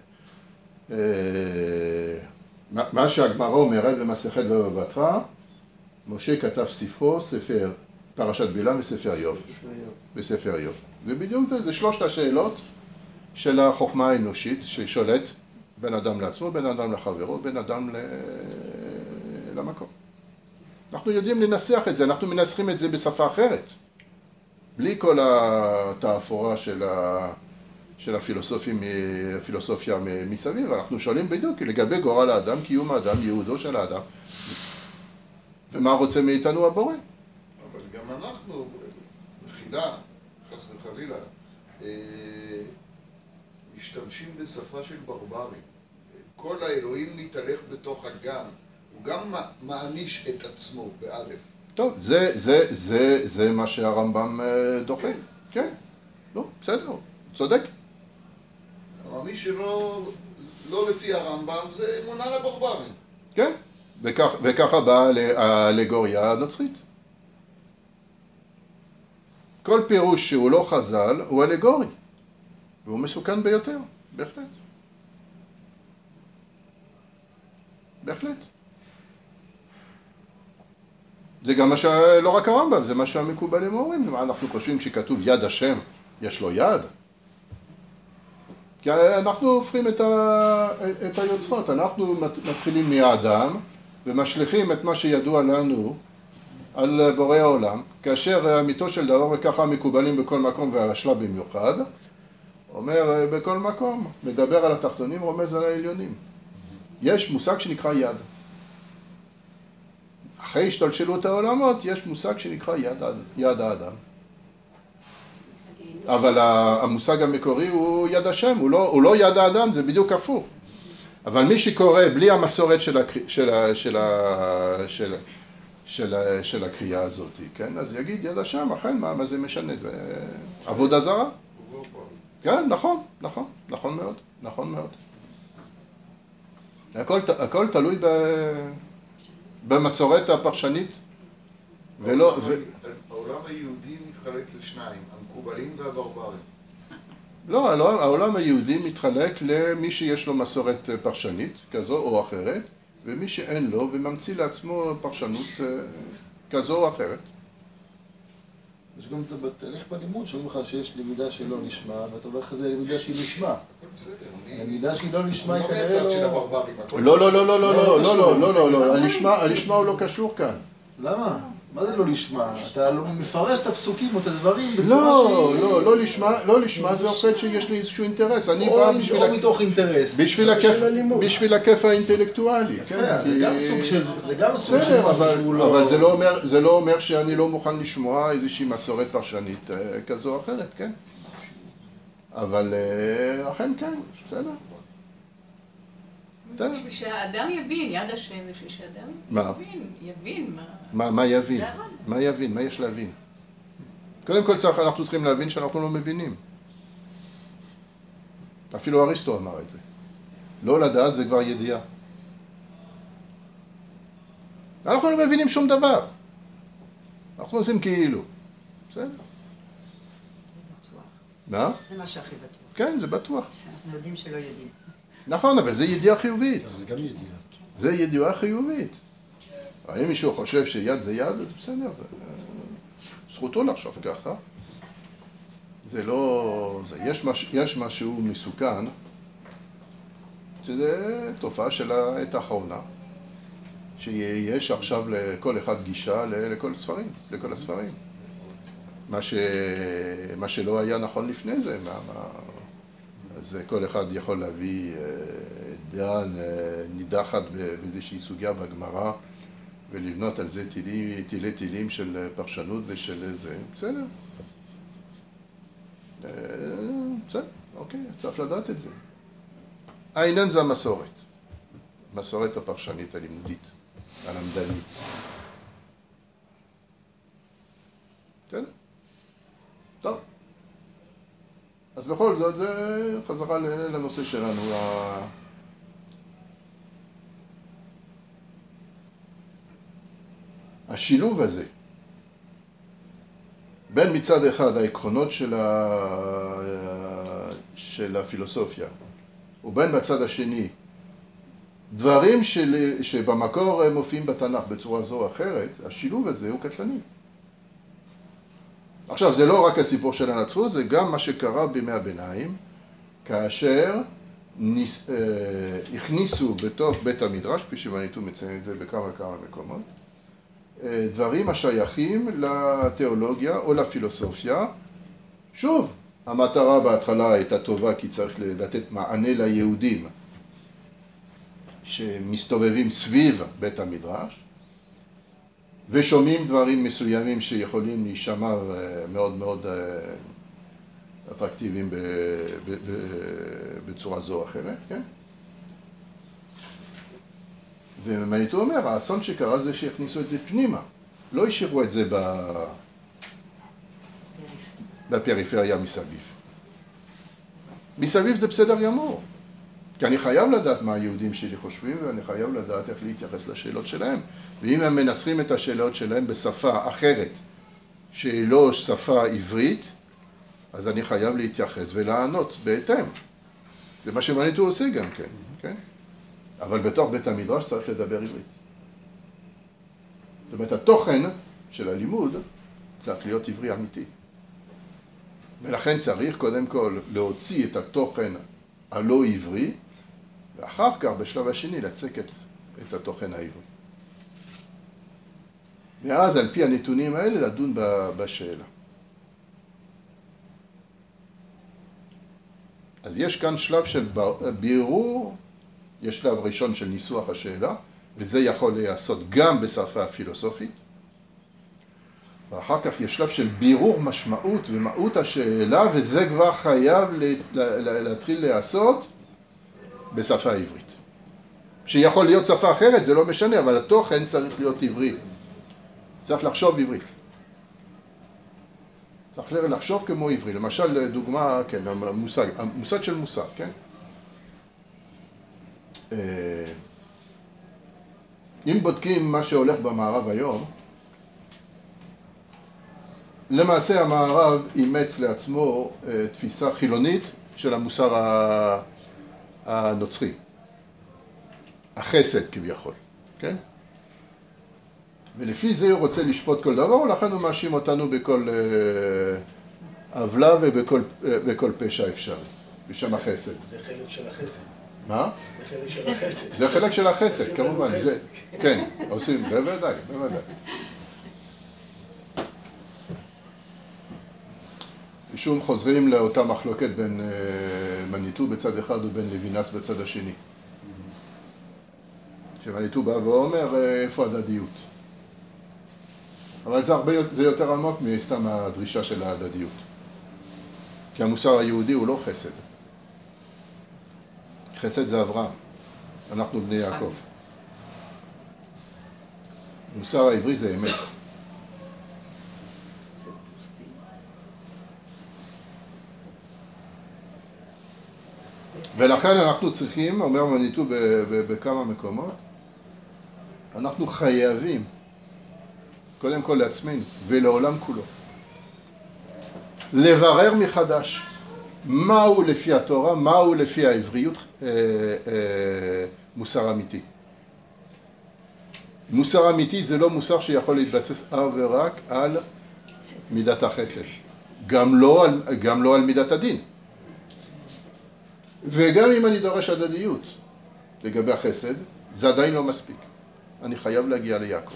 מה שהגמרא אומרת במסכת בבא בתרא, משה כתב ספרו, ספר פרשת בלעם וספר איוב. בספר איוב. זה בדיוק זה, זה שלושת השאלות של החוכמה האנושית ששולט בין אדם לעצמו, בין אדם לחברו, בין אדם למקום. אנחנו יודעים לנסח את זה, אנחנו מנסחים את זה בשפה אחרת. בלי כל התאפורה של הפילוסופיה מסביב, אנחנו שואלים בדיוק לגבי גורל האדם, קיום האדם, ייעודו של האדם, ומה רוצה מאיתנו הבורא. אבל גם אנחנו, בחילה, חס וחלילה, משתמשים בשפה של ברברים. כל האלוהים מתהלך בתוך הגן, הוא גם מעניש את עצמו באלף. טוב, זה מה שהרמב"ם דוחה, כן. לא, בסדר, צודק. אבל מי שלא לפי הרמב"ם זה אמונה לברברים. כן, וככה באה האלגוריה הנוצרית. כל פירוש שהוא לא חז"ל הוא אלגורי, והוא מסוכן ביותר, בהחלט. בהחלט. זה גם מה לא רק הרמב"ם, זה מה שהמקובלים אומרים. אנחנו חושבים שכתוב יד השם, יש לו יד. כי אנחנו הופכים את היוצרות, אנחנו מתחילים מהאדם ומשליכים את מה שידוע לנו על בורא העולם, כאשר אמיתו של דבר, וככה מקובלים בכל מקום והרש"ל במיוחד, אומר בכל מקום, מדבר על התחתונים, רומז על העליונים. יש מושג שנקרא יד. אחרי השתלשלות העולמות יש מושג שנקרא יד האדם. אבל המושג המקורי הוא יד השם, הוא לא יד האדם, זה בדיוק הפוך. אבל מי שקורא בלי המסורת של הקריאה הזאת, כן? אז יגיד יד השם, אכן, מה זה משנה? זה עבודה זרה? כן, נכון מאוד. הכל תלוי במסורת הפרשנית, ולא... העולם היהודי מתחלק לשניים, המקובלים והברברים. לא, העולם היהודי מתחלק למי שיש לו מסורת פרשנית, כזו או אחרת, ומי שאין לו וממציא לעצמו פרשנות כזו או אחרת. יש גם תהליך בלימוד שאומרים לך שיש למידה שלא נשמע, ואתה אומר לך זה למידה שהיא נשמע. למידה שהיא לא נשמע היא כנראה לא, הנשמע הוא לא קשור כאן. למה? מה זה לא לשמה? אתה מפרש את הפסוקים או את הדברים בצורה שהיא... לא לשמה זה עובד שיש לי איזשהו אינטרס. או מתוך אינטרס. בשביל הכיף האינטלקטואלי. זה גם סוג של משהו שהוא לא... אבל זה לא אומר שאני לא מוכן לשמוע איזושהי מסורת פרשנית כזו או אחרת, כן? אבל אכן כן, בסדר. זה בשביל שהאדם יבין, יד השם זה בשביל שהאדם יבין מה... מה יבין? מה יבין? מה יש להבין? קודם כל אנחנו צריכים להבין שאנחנו לא מבינים. אפילו אריסטו אמר את זה. לא לדעת זה כבר ידיעה. אנחנו לא מבינים שום דבר. אנחנו עושים כאילו. בסדר. מה? זה מה שהכי בטוח. כן, זה בטוח. שאנחנו יודעים שלא יודעים. נכון, אבל זה ידיעה חיובית. זה גם ידיעה. זה ידיעה חיובית. אם מישהו חושב שיד זה יד, אז בסדר, זכותו לחשוב ככה. זה לא... יש משהו מסוכן, שזה תופעה של העת האחרונה, שיש עכשיו לכל אחד גישה לכל הספרים. מה שלא היה נכון לפני זה, אז כל אחד יכול להביא דעה נידחת באיזושהי סוגיה בגמרא, ולבנות על זה תילי תילים של פרשנות ושל זה, בסדר. בסדר, אוקיי, צריך לדעת את זה. העניין זה המסורת. מסורת הפרשנית הלימודית, הלמדנית. בסדר? טוב. אז בכל זאת, זה חזרה לנושא שלנו. השילוב הזה, בין מצד אחד העקרונות של הפילוסופיה, ובין בצד השני, דברים שבמקור מופיעים בתנ"ך בצורה זו או אחרת, השילוב הזה הוא קטלני. עכשיו, זה לא רק הסיפור של הנצרות, זה גם מה שקרה בימי הביניים, כאשר הכניסו בתוך בית המדרש, כפי שמניטו מציין את זה בכמה מקומות, דברים השייכים לתיאולוגיה או לפילוסופיה. שוב, המטרה בהתחלה הייתה טובה כי צריך לתת מענה ליהודים שמסתובבים סביב בית המדרש, ושומעים דברים מסוימים שיכולים להישמע מאוד מאוד אטרקטיביים בצורה זו או אחרת, כן? ומניטו אומר, האסון שקרה זה שהכניסו את זה פנימה, לא השאירו את זה בפריפריה מסביב. מסביב זה בסדר גמור. כי אני חייב לדעת מה היהודים שלי חושבים, ואני חייב לדעת איך להתייחס לשאלות שלהם. ואם הם מנסחים את השאלות שלהם בשפה אחרת, שהיא לא שפה עברית, אז אני חייב להתייחס ולענות בהתאם. זה מה שמניטו עושה גם כן, כן? אבל בתוך בית המדרש צריך לדבר עברית. זאת אומרת, התוכן של הלימוד צריך להיות עברי אמיתי. ולכן צריך קודם כל להוציא את התוכן הלא עברי, ואחר כך בשלב השני לצקת את התוכן העברי. ואז על פי הנתונים האלה לדון בשאלה. אז יש כאן שלב של בירור, יש שלב ראשון של ניסוח השאלה, וזה יכול להיעשות גם בשפה הפילוסופית. ואחר כך יש שלב של בירור משמעות ומהות השאלה, וזה כבר חייב להתחיל להיעשות בשפה עברית. שיכול להיות שפה אחרת, זה לא משנה, אבל התוכן צריך להיות עברי. צריך לחשוב עברית. צריך לחשוב כמו עברי. למשל, דוגמה, כן, המושג של מוסר, כן? אם בודקים מה שהולך במערב היום, למעשה המערב אימץ לעצמו תפיסה חילונית של המוסר הנוצרי. החסד כביכול, כן? ולפי זה הוא רוצה לשפוט כל דבר, ולכן הוא מאשים אותנו בכל עוולה ובכל פשע אפשרי, בשם החסד. זה חלק של החסד. מה? זה חלק של החסד. זה חלק של החסד, כמובן. כן, עושים, בוודאי, בוודאי. משום חוזרים לאותה מחלוקת בין מניטו בצד אחד ובין לוינס בצד השני. שמניטו בא ואומר, איפה הדדיות? אבל זה יותר עמוק מסתם הדרישה של ההדדיות. כי המוסר היהודי הוא לא חסד. חסד זה אברהם. אנחנו בני יעקב. המוסר העברי זה אמת. ולכן אנחנו צריכים, אומר מניטו בכמה מקומות, אנחנו חייבים, קודם כל לעצמנו ולעולם כולו, לברר מחדש מהו לפי התורה, מהו לפי העבריות מוסר אמיתי. מוסר אמיתי זה לא מוסר שיכול להתבסס אך ורק על מידת החסד, גם לא על מידת הדין. וגם אם אני דורש הדדיות לגבי החסד, זה עדיין לא מספיק. אני חייב להגיע ליעקב.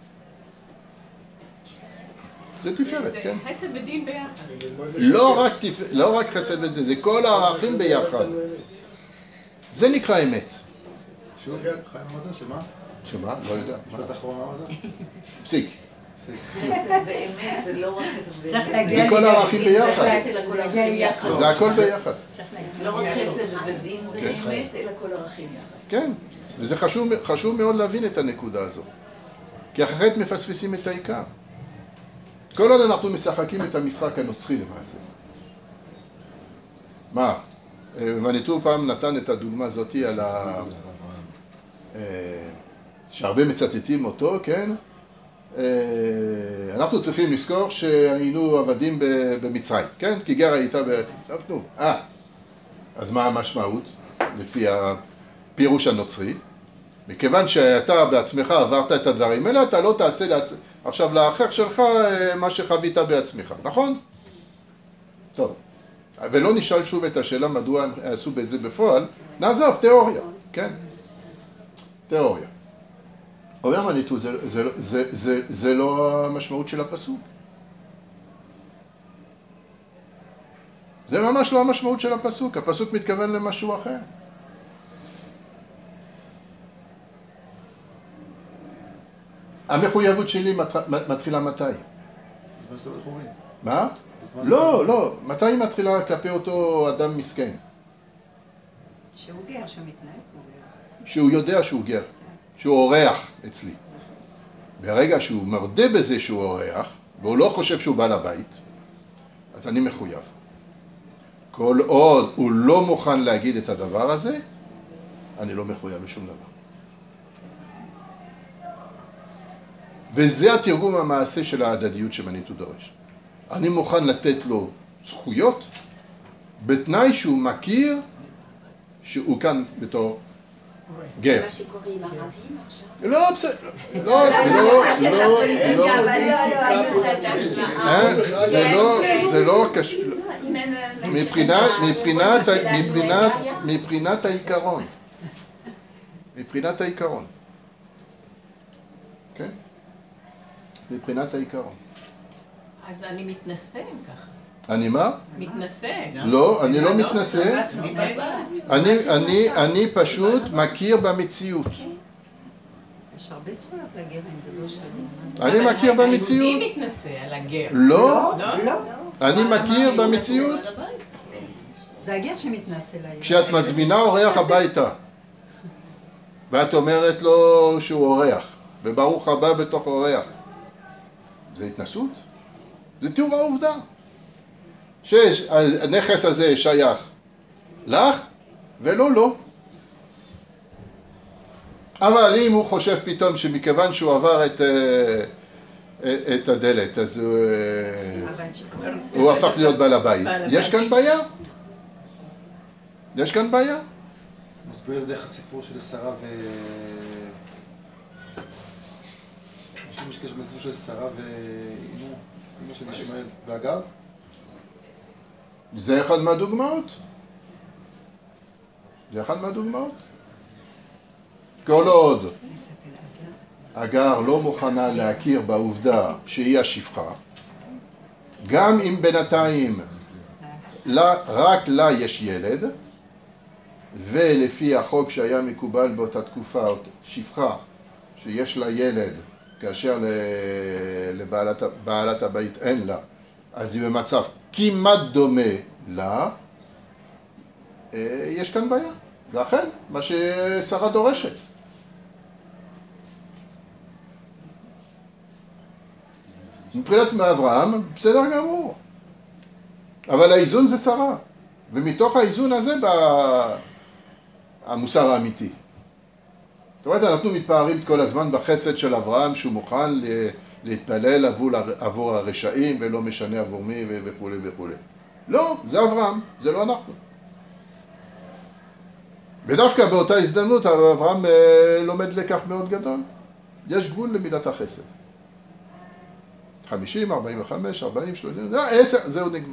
זה תפארת, כן? זה חסד ודין ביחד. לא רק חסד ודין, זה כל הערכים ביחד. זה נקרא אמת. שוב, חיים אמרת, שמה? שמה? לא יודע. משפט אחרון אמרת? פסיק. חסד ואמת זה לא רק חסד ואמת. זה כל הערכים ביחד. ביחד. זה הכל ביחד. לא רק חסד ודין זה אמת, אלא כל ערכים יחד. כן, וזה חשוב מאוד להבין את הנקודה הזו. כי אחרת מפספסים את העיקר. כל עוד אנחנו משחקים את המשחק הנוצרי למעשה. מה? מניטו פעם נתן את הדוגמה הזאת על שהרבה מצטטים אותו, כן? אנחנו צריכים לזכור שהיינו עבדים במצרים, כן? כי גר הייתה נו, אז מה המשמעות? לפי הפירוש הנוצרי, מכיוון שאתה בעצמך עברת את הדברים האלה, אתה לא תעשה עכשיו לאחר שלך מה שחווית בעצמך, נכון? טוב, ולא נשאל שוב את השאלה מדוע הם עשו את זה בפועל, נעזוב, תיאוריה, כן? תיאוריה. אומר מניטו, זה לא המשמעות של הפסוק. זה ממש לא המשמעות של הפסוק, הפסוק מתכוון למשהו אחר. המחויבות שלי מתחילה מתי? מה? לא, מתי היא מתחילה כלפי אותו אדם מסכן? שהוא גר, שהוא מתנהג כמו גר. שהוא יודע שהוא גר, שהוא אורח אצלי. ברגע שהוא מרדה בזה שהוא אורח, והוא לא חושב שהוא בעל הבית, אז אני מחויב. כל עוד הוא לא מוכן להגיד את הדבר הזה, אני לא מחויב לשום דבר. וזה התרגום המעשה של ההדדיות שמניטו דורש. אני מוכן לתת לו זכויות, בתנאי שהוא מכיר שהוא כאן בתור גר. מה שקוראים ערבים עכשיו? לא, בסדר. לא, זה לא קשור. מבחינת העיקרון. מבחינת העיקרון. כן? מבחינת העיקרון. אז אני מתנשא אם ככה. אני מה? מתנשא. לא, אני לא מתנשא. אני פשוט מכיר במציאות. יש הרבה זכויות לגרים, זה לא שלי. אני מכיר במציאות. היהודי מתנשא על הגר. לא, לא. אני מכיר במציאות. זה הגר שמתנשא לעיר. כשאת מזמינה אורח הביתה, ואת אומרת לו שהוא אורח, וברוך הבא בתוך אורח, זה התנסות? זה תיאור העובדה. שהנכס הזה שייך לך ולא לו. אבל אם הוא חושב פתאום שמכיוון שהוא עבר את הדלת, אז הוא הפך להיות בעל הבית. יש כאן בעיה? יש כאן בעיה? מסביר את זה דרך הסיפור של שרה משהו בסיפור של שרה ואימו של ישמעאל והגר? זה אחד מהדוגמאות. זה אחד מהדוגמאות. כל עוד הגר לא מוכנה להכיר בעובדה שהיא השפחה, גם אם בינתיים רק לה יש ילד, ולפי החוק שהיה מקובל באותה תקופה, שפחה שיש לה ילד, כאשר לבעלת הבית אין לה, אז היא במצב כמעט דומה לה, יש כאן בעיה. ואכן, מה ששרה דורשת. מבחינת מאברהם, בסדר גמור. אבל האיזון זה שרה. ומתוך האיזון הזה בא המוסר האמיתי. זאת אומרת, אנחנו מתפארים כל הזמן בחסד של אברהם, שהוא מוכן להתפלל עבור הרשעים, ולא משנה עבור מי וכו' וכו'. לא, זה אברהם, זה לא אנחנו. ודווקא באותה הזדמנות, אברהם לומד לקח מאוד גדול. יש גבול למידת החסד. 50, 45, 40, 30, 10, זהו נגמר.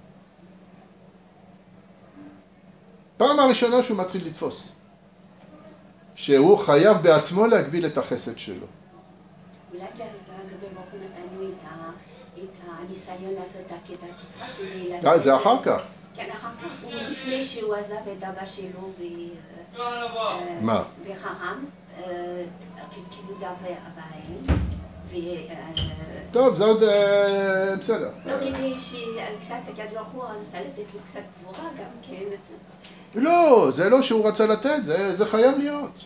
פעם הראשונה שהוא מתחיל לתפוס, שהוא חייב בעצמו להגביל את החסד שלו. אולי הגדול ברוך הוא נתנו את הניסיון לעשות עקדת יצחק. זה אחר כך. כן, אחר כך, הוא לפני שהוא עזב את אבא שלו מה? בחרם, כיבוד אבאים. טוב, זה עוד בסדר. לא כדי שקצת הקדוש ברוך הוא ניסה לתת לו קצת גבורה גם כן. לא, זה לא שהוא רצה לתת, זה חייב להיות.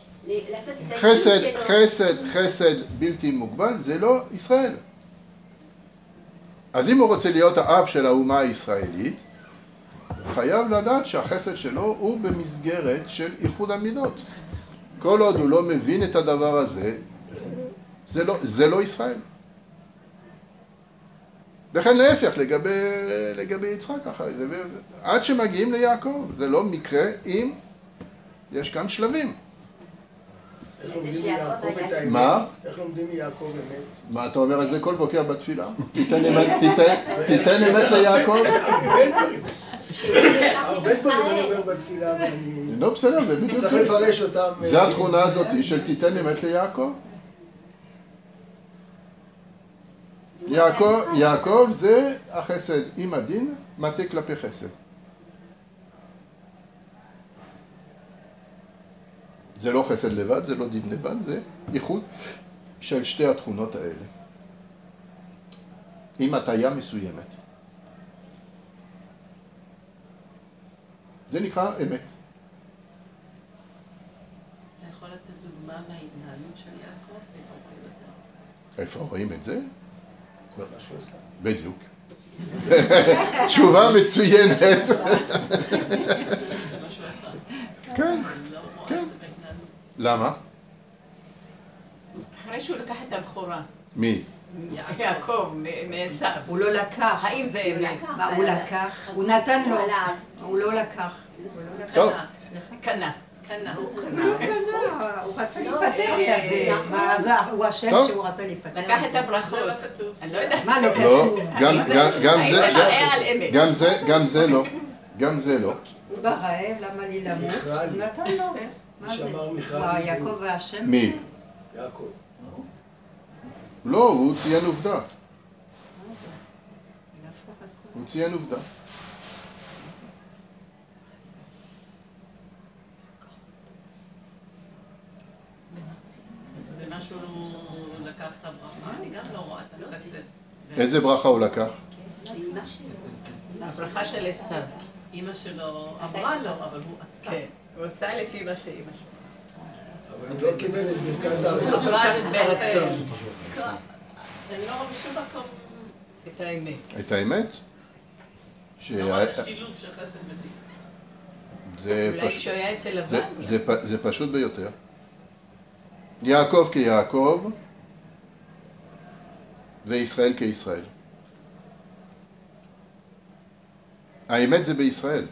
חסד בלתי מוגבל, זה לא ישראל. אז אם הוא רוצה להיות האב של האומה הישראלית, הוא חייב לדעת שהחסד שלו הוא במסגרת של איחוד המידות. כל עוד הוא לא מבין את הדבר הזה, זה לא ישראל. וכן להפך לגבי יצחק אחרי זה, עד שמגיעים ליעקב, זה לא מקרה אם יש כאן שלבים. איך לומדים מיעקב את האמת? מה? איך לומדים מיעקב אמת? מה אתה אומר את זה כל בוקר בתפילה? תיתן אמת ליעקב? הרבה דברים אני אומר בתפילה ואני... לא בסדר, זה בדיוק צריך לפרש אותם. זה התכונה הזאת של תיתן אמת ליעקב. יעקב זה החסד עם הדין, מטה כלפי חסד. זה לא חסד לבד, זה לא דין לבד, זה איחוד של שתי התכונות האלה. עם הטיה מסוימת. זה נקרא אמת. אתה יכול לתת דוגמה מההתנהלות של יעקב? איפה רואים את זה? בדיוק. תשובה מצוינת. זה מה שהוא עשה. כן, לא רואה כן. את זה בהתנהלות. למה? אחרי שהוא לקח את הבכורה, מי? יעקב, מעשיו. הוא לא לקח. האם זה אמת? מה, הוא לקח? הוא נתן לו. הוא לא לקח. טוב. קנה. קנה. הוא רצה להיפטר מזה. מה זה? הוא אשם טוב. שהוא רצה להיפטר. לקח את זה לא הברכות. כתוב. אני לא יודעת. מה לא לא, כתוב? האם זה מראה על אמת? גם זה לא. גם זה לא. הוא בא רעב, למה לי למות? מיכל. הוא נתן לו. מה זה? שאמר מיכל הוא זה- יעקב והשם? מי? יעקב. לא, הוא ציין עובדה. הוא ציין עובדה. זה במה שהוא לקח את הברכה, אני גם לא רואה את החסד. איזה ברכה הוא לקח? הברכה של עשיו. אימא שלו אמרה לו, אבל הוא עשה. כן. הוא עשה לפי מה שאימא שלו. אבל הוא לא קיבל את ברכת האבות. הוא כך ברצון. אני לא רואה בשום מקום את האמת. את האמת? לא רואה שילוב של חסד ודין. אולי כשהוא היה אצל לבן. זה פשוט ביותר. יעקב כיעקב וישראל כישראל. האמת זה בישראל.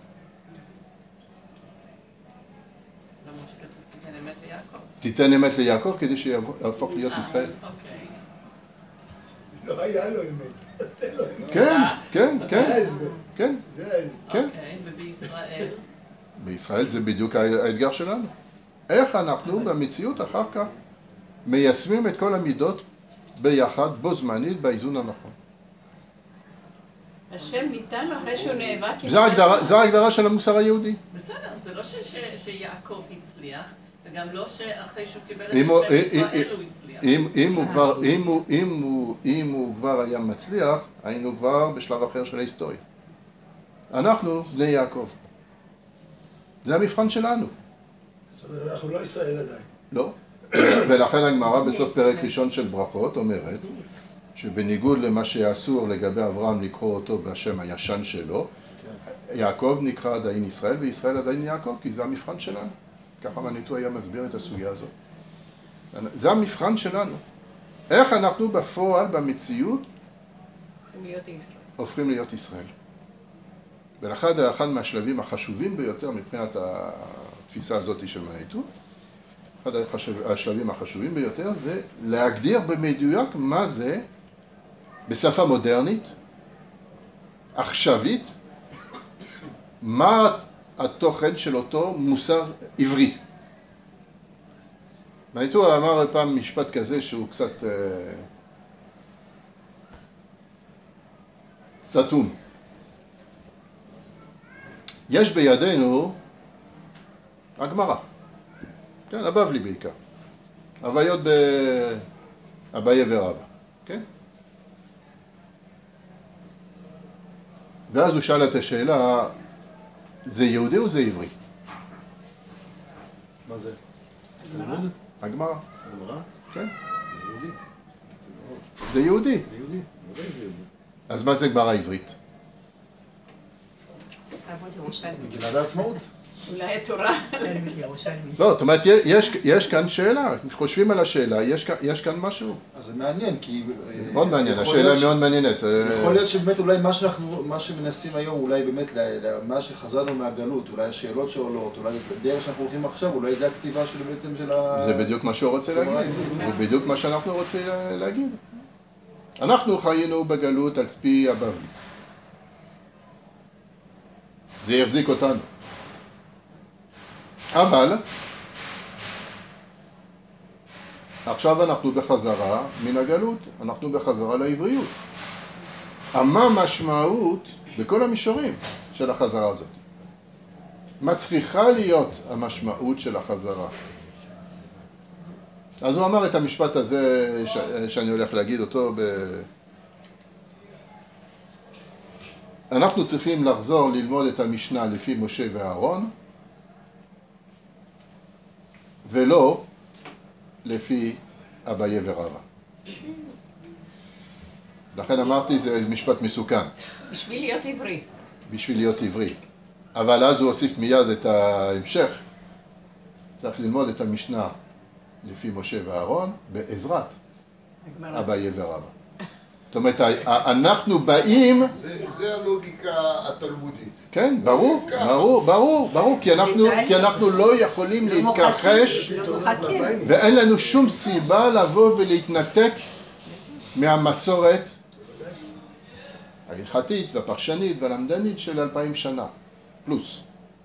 למרות שכתוב תיתן אמת ליעקב. תיתן אמת ליעקב כדי שיהפוך להיות ישראל. אוקיי. לא היה לו אמת. תן לו אמת. כן, כן, זה כן, ההסבר. כן, זה ההסבר. כן. אוקיי, ובישראל? בישראל זה בדיוק האתגר שלנו. איך אנחנו במציאות אחר כך מיישמים את כל המידות ביחד, בו זמנית, באיזון הנכון. השם ניתן לו אחרי שהוא נאבק. זו ההגדרה של המוסר היהודי. בסדר, זה לא שיעקב הצליח, וגם לא שאחרי שהוא קיבל את אם השם ישראל הוא הצליח. אם הוא כבר היה מצליח, היינו כבר בשלב אחר של ההיסטוריה. אנחנו בני יעקב. זה המבחן שלנו. זאת אומרת, אנחנו לא ישראל עדיין. לא. ולכן הגמרא בסוף פרק ראשון של ברכות אומרת שבניגוד למה שאסור לגבי אברהם לקרוא אותו בשם הישן שלו, יעקב נקרא עדיין ישראל וישראל עדיין יעקב, כי זה המבחן שלנו. ככה מניטו היה מסביר את הסוגיה הזאת. זה המבחן שלנו. איך אנחנו בפועל, במציאות, הופכים להיות ישראל. ולכן אחד מהשלבים החשובים ביותר מבחינת התפיסה הזאת של מניטו, אחד השלבים החשובים ביותר זה להגדיר במדויק מה זה בשפה מודרנית, עכשווית, מה התוכן של אותו מוסר עברי. מניטו אמר פעם משפט כזה שהוא קצת סתום. יש בידינו הגמרא. כן, הבבלי בעיקר. הוויות באביי ורבא, כן? ואז הוא שאל את השאלה, זה יהודי או זה עברי? מה זה? תלמוד? הגמרא. הגמרא? כן. זה יהודי. זה יהודי. זה יהודי. ודאי זה יהודי. אז מה זה גמרא עברית? תעבוד ירושלמי. מגילת העצמאות. אולי התורה. תלמיד ירושלמי. לא, זאת אומרת, יש כאן שאלה, חושבים על השאלה, יש כאן משהו. אז זה מעניין, כי... מאוד מעניין, יכול השאלה להיות היא מאוד מעניינת. יכול להיות שבאמת אולי מה שמנסים היום, אולי באמת, מה שחזרנו מהגלות, אולי השאלות שעולות, אולי דרך שאנחנו הולכים עכשיו, אולי זה הכתיבה שלו בעצם של ה... זה בדיוק מה שהוא רוצה להגיד, זה בדיוק מה שאנחנו רוצים להגיד. אנחנו חיינו בגלות על פי הבבלי. זה יחזיק אותנו. אבל עכשיו אנחנו בחזרה מן הגלות, אנחנו בחזרה לעבריות. מה המשמעות בכל המישורים של החזרה הזאת? מה צריכה להיות המשמעות של החזרה? אז הוא אמר את המשפט הזה שאני הולך להגיד אותו אנחנו צריכים לחזור ללמוד את המשנה לפי משה ואהרון ולא לפי אביי ורבא. לכן אמרתי, זה משפט מסוכן. בשביל להיות עברי. בשביל להיות עברי. אבל אז הוא הוסיף מיד את ההמשך. צריך ללמוד את המשנה לפי משה ואהרון בעזרת אביי ורבא. זאת אומרת, אנחנו באים... זה הלוגיקה התלמודית. כן, ברור, כי אנחנו לא יכולים להתכחש, ואין לנו שום סיבה לבוא ולהתנתק מהמסורת ההלכתית והפרשנית והלמדנית של 2000 שנה, פלוס.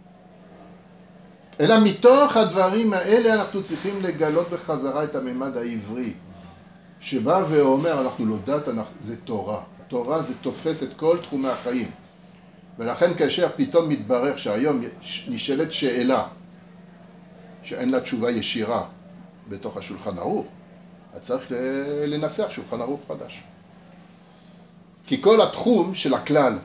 אלא מתוך הדברים האלה אנחנו צריכים לגלות בחזרה את הממד העברי, שבא ואומר, אנחנו לא דת, זה תורה. תורה זה תופס את כל תחומי החיים. ולכן כאשר פתאום מתברר שהיום נשאלת שאלה, שאין לה תשובה ישירה בתוך השולחן ערוך, אז צריך לנסח שולחן ערוך חדש. כי כל התחום של הכלל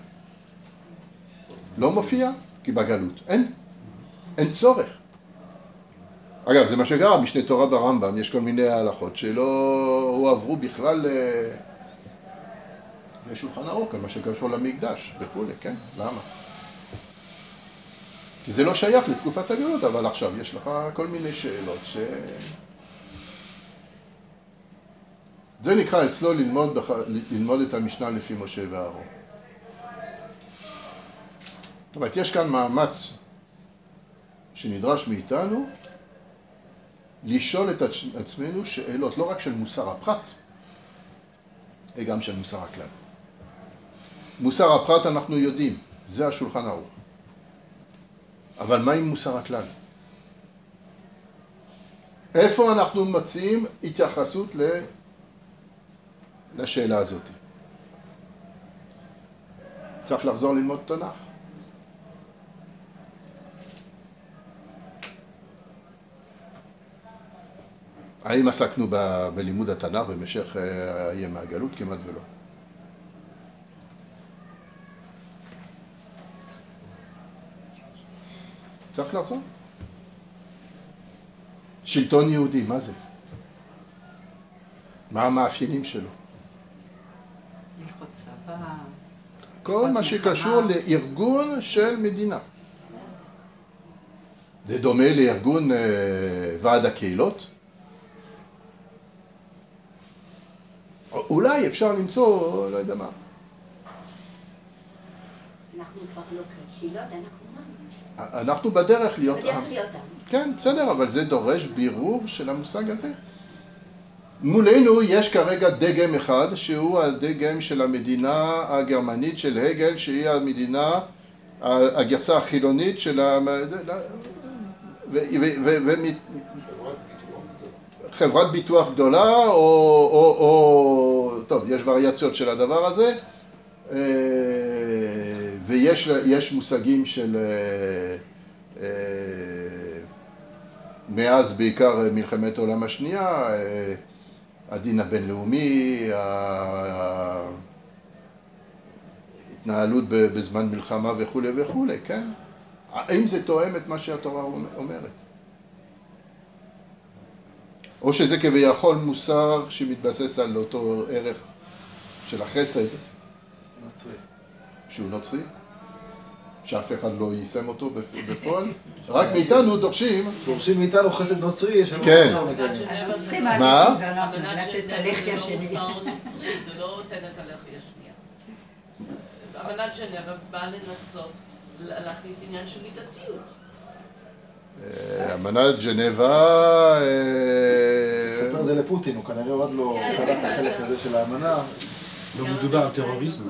לא מופיע, כי בגלות אין צורך. אגב, זה מה שגרם, משנה תורה ברמב"ם, יש כל מיני הלכות שלא הועברו בכלל לשולחן ערוך, על מה שקשור למקדש וכו', כן? למה? כי זה לא שייך לתקופת הגלות, אבל עכשיו יש לך כל מיני שאלות זה נקרא אצלו ללמוד את המשנה לפי משה ואהרון. זאת אומרת, יש כאן מאמץ שנדרש מאיתנו לשאול את עצמנו שאלות לא רק של מוסר הפרט, אלא גם של מוסר הכלל. מוסר הפרט אנחנו יודעים, זה השולחן ערוך. אבל מה עם מוסר הכלל? איפה אנחנו מציעים התייחסות לשאלה הזאת? צריך לחזור ללמוד תנ"ך. האם עסקנו בלימוד התנ"ך במשך ימי הגלות? כמעט ולא. צריך לחזור. שלטון יהודי, מה זה? מה המאפיינים שלו? הלכות צבא. כל מה שקשור לארגון של מדינה. זה דומה לארגון ועד הקהילות. אולי אפשר למצוא, לא יודע מה. אנחנו כבר לא קהילות, אנחנו בדרך להיות בדרך עם. להיות עם. כן, בסדר, אבל זה דורש בירור של המושג הזה. מולנו יש כרגע דגם אחד, שהוא הדגם של המדינה הגרמנית של הגל, שהיא המדינה, הגרסה החילונית של חברת ביטוח גדולה, או טוב, יש וריאציות של הדבר הזה, ויש מושגים של מאז בעיקר מלחמת העולם השנייה, הדין הבינלאומי, ההתנהלות בזמן מלחמה וכו' וכו', כן? האם זה תואם את מה שהתורה אומרת? או שזה כביכול מוסר שמתבסס על אותו ערך של החסד, נוצרי. שהוא נוצרי, שאף אחד לא יישם אותו בפועל, רק מאיתנו דורשים מאיתנו חסד נוצרי, כן. הנוצרים מה? מעדיפים זה אנחנו, לתת את הלחי השני. זה לא תן את הלחי השנייה. אמנת ז'נבה באה לנסות להכניס עניין של מידתיות. אמנת ז'נבה... תספר את זה לפוטין, הוא כנראה עוד לא קלט את החלק הזה של האמנה. לא מדובר על טרוריזם.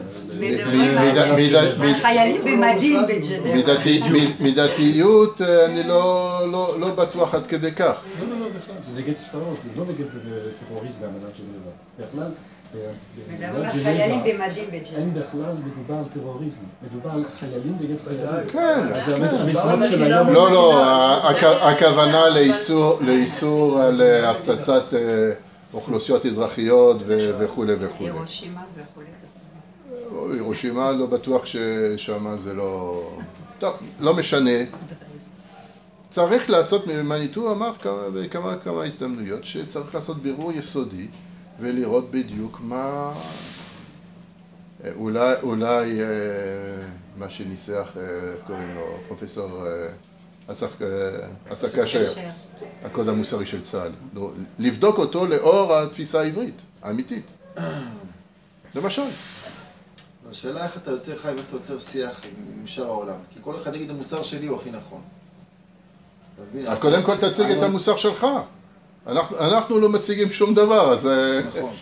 חיילים במדים בג'נבה. מידתיות, אני לא בטוח עד כדי כך. לא, בכלל, זה נגד ספרות, זה לא נגד טרוריזם באמנת ז'נבה. בכלל, מדבר על חיילים במדים בג'נבה. אין בכלל מדובר על טרוריזם, מדובר על חיילים נגד חיילים. כן. אז המלחמות של היום... לא, הכוונה לאיסור על הפצצת אוכלוסיות אזרחיות וכו' וכו'. הירושימה וכו'. הירושימה לא בטוח ששם זה לא... טוב, לא משנה. צריך לעשות, מניטו אמר כמה הזדמנויות, שצריך לעשות בירור יסודי ולראות בדיוק אולי מה שניסח, קוראים לו, פרופסור אסף כשר, הקוד המוסרי של צה"ל. לבדוק אותו לאור התפיסה העברית, האמיתית. למשל. השאלה איך אתה יוצר חיים, איך אתה יוצר שיח עם שאר העולם. כי כל אחד יגיד המוסר שלי הוא הכי נכון. קודם כל תציג את המוסר שלך. אנחנו לא מציגים שום דבר, אז... נכון.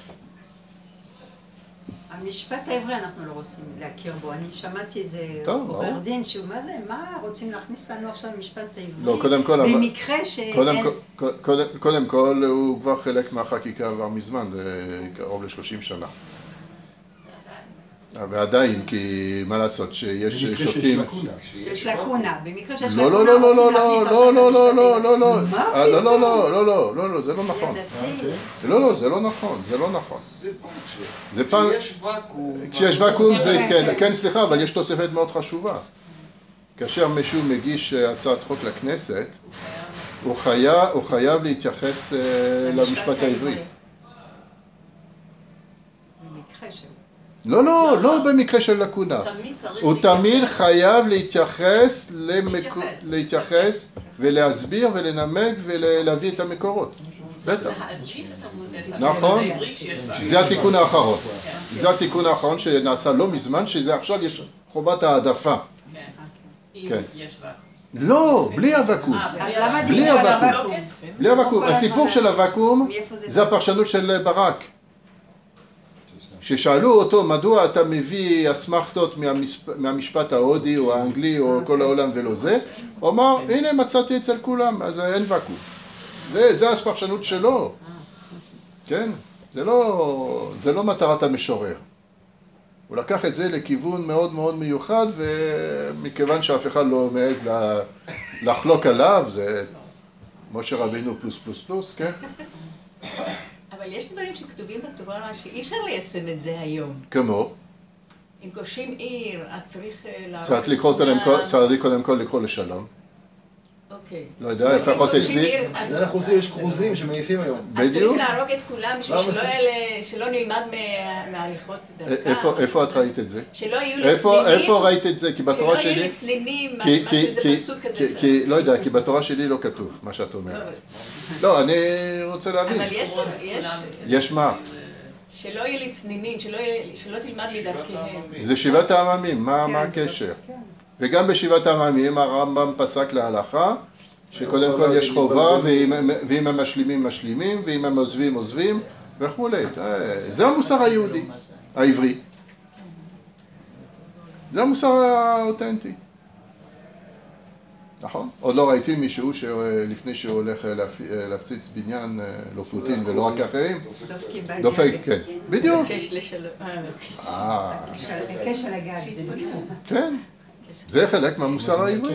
המשפט העברי אנחנו לא רוצים להכיר בו. אני שמעתי איזה עורך דין שהוא, מה זה, מה רוצים להכניס לנו עכשיו משפט העברי? לא, קודם כל... במקרה שאין... קודם כל הוא כבר חלק מהחקיקה עבר מזמן, קרוב ל-30 שנה. ועדיין, כי מה לעשות, שיש שופטים... שיש לקונה, במקרה שיש לקונה רוצים להכניס עכשיו לא, זה לא נכון. זה לא נכון, זה לא נכון. זה כשיש ואקום. כשיש ואקום זה, כן, סליחה, אבל יש תוספת מאוד חשובה. כאשר מישהו מגיש הצעת חוק לכנסת, הוא חייב להתייחס למשפט העברי. במקרה שלו. לא במקרה של לקונה. הוא תמיד חייב להתייחס ולהסביר ולנמק ולהביא את המקורות. בטח. נכון? זה התיקון האחרון. זה התיקון האחרון שנעשה לא מזמן, שזה עכשיו יש חובת העדפה. כן. יש ואקום. לא, בלי הוואקום. אז למה דיבר על הוואקום? בלי הוואקום. הסיפור של הוואקום זה הפרשנות של ברק. ששאלו אותו, מדוע אתה מביא אסמכתות מהמשפט ההודי או האנגלי או כל העולם ולא זה, הוא אמר, הנה מצאתי אצל כולם, אז אין ואקום. זה הפרשנות שלו. כן? זה לא מטרת המשורר. הוא לקח את זה לכיוון מאוד מאוד מיוחד, ומכיוון שאף אחד לא מעז לחלוק עליו, זה משה רבינו פלוס פלוס פלוס, כן? אבל יש דברים שכתובים בתורה שאי אפשר ליישם את זה היום. כמו? אם כובשים עיר, אז צריך צריך קודם כל לקרוא לשלום. אוקיי. לא יודע, לפחות אצלי. זה אנחנו עושים, יש כרוזים שמעיפים היום. אז צריך להרוג את כולם בשביל שלא נלמד מההליכות דרכה. איפה את ראית את זה? שלא יהיו לצלינים. איפה ראית את זה? כי בתורה שלי... שלא יהיו לצלינים, משהו זה פסוק כזה. לא יודע, כי בתורה שלי לא כתוב מה שאת אומרת. לא, אני רוצה להבין. אבל יש מה? שלא יהיו לצנינים, שלא תלמד מדרכיהם. זה שבעת העממים, מה הקשר? וגם בשבעת העממים הרמב"ם פסק להלכה, שקודם כל יש חובה, ואם הם משלימים, משלימים, ואם הם עוזבים, עוזבים, וכו'. זה המוסר היהודי, העברי. זה המוסר האותנטי. נכון? עוד לא ראיתי מישהו שלפני שהוא הולך להפציץ בניין, לא פוטין ולא רק אחרים, דופק, כן. בדיוק. בקש לשלום. בקש על הגג. כן. זה חלק מהמוסר העברי.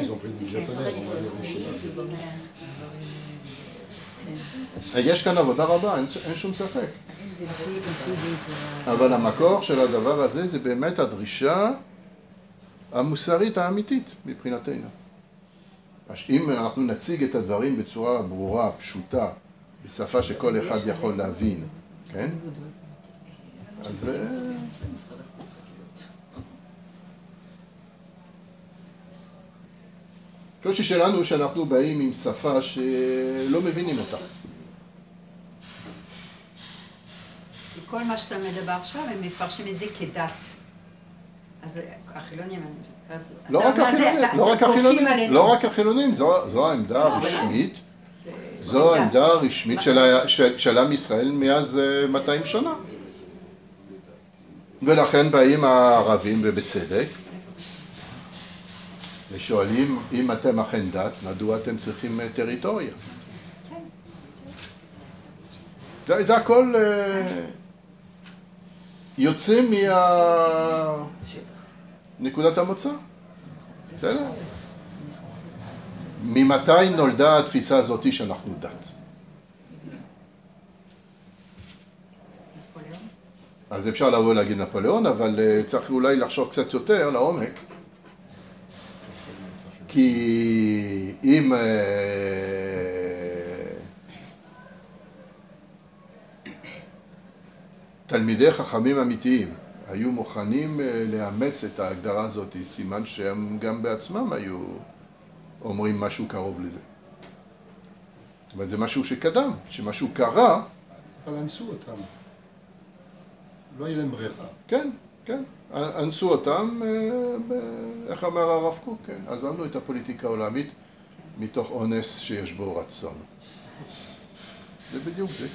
יש כאן עבודה רבה, אין שום ספק. אבל המקור של הדבר הזה זה באמת הדרישה המוסרית האמיתית מבחינתנו. אם אנחנו נציג את הדברים בצורה ברורה, פשוטה, בשפה שכל אחד יכול להבין, כן? אז קושי שלנו שאנחנו באים עם שפה שלא מבינים אותה. כל מה שאתה מדבר עכשיו, הם מפרשים את זה כדת. אז החילונים... לא רק החילונים, זו העמדה הרשמית. זו העמדה הרשמית של עם ישראל מאז 200 שנה. ולכן באים הערבים ובצדק. ושואלים, אם אתם אכן דת, מדוע אתם צריכים טריטוריה? זה הכל יוצא מנקודת המוצא. בסדר? ממתי נולדה התפיסה הזאת שאנחנו דת? אז אפשר לבוא להגיד נפוליאון, אבל צריך אולי לחשוב קצת יותר לעומק. כי אם תלמידי חכמים אמיתיים היו מוכנים לאמץ את ההגדרה הזאת, סימן שהם גם בעצמם היו אומרים משהו קרוב לזה. אבל זה משהו שקדם, שמשהו קרה. אבל אנסו אותם. לא יהיה להם ברירה. כן, כן. אנסו אותם, איך אמר הרב קוק, כן. עזבנו את הפוליטיקה העולמית מתוך אונס שיש בו רצון. זה בדיוק זה.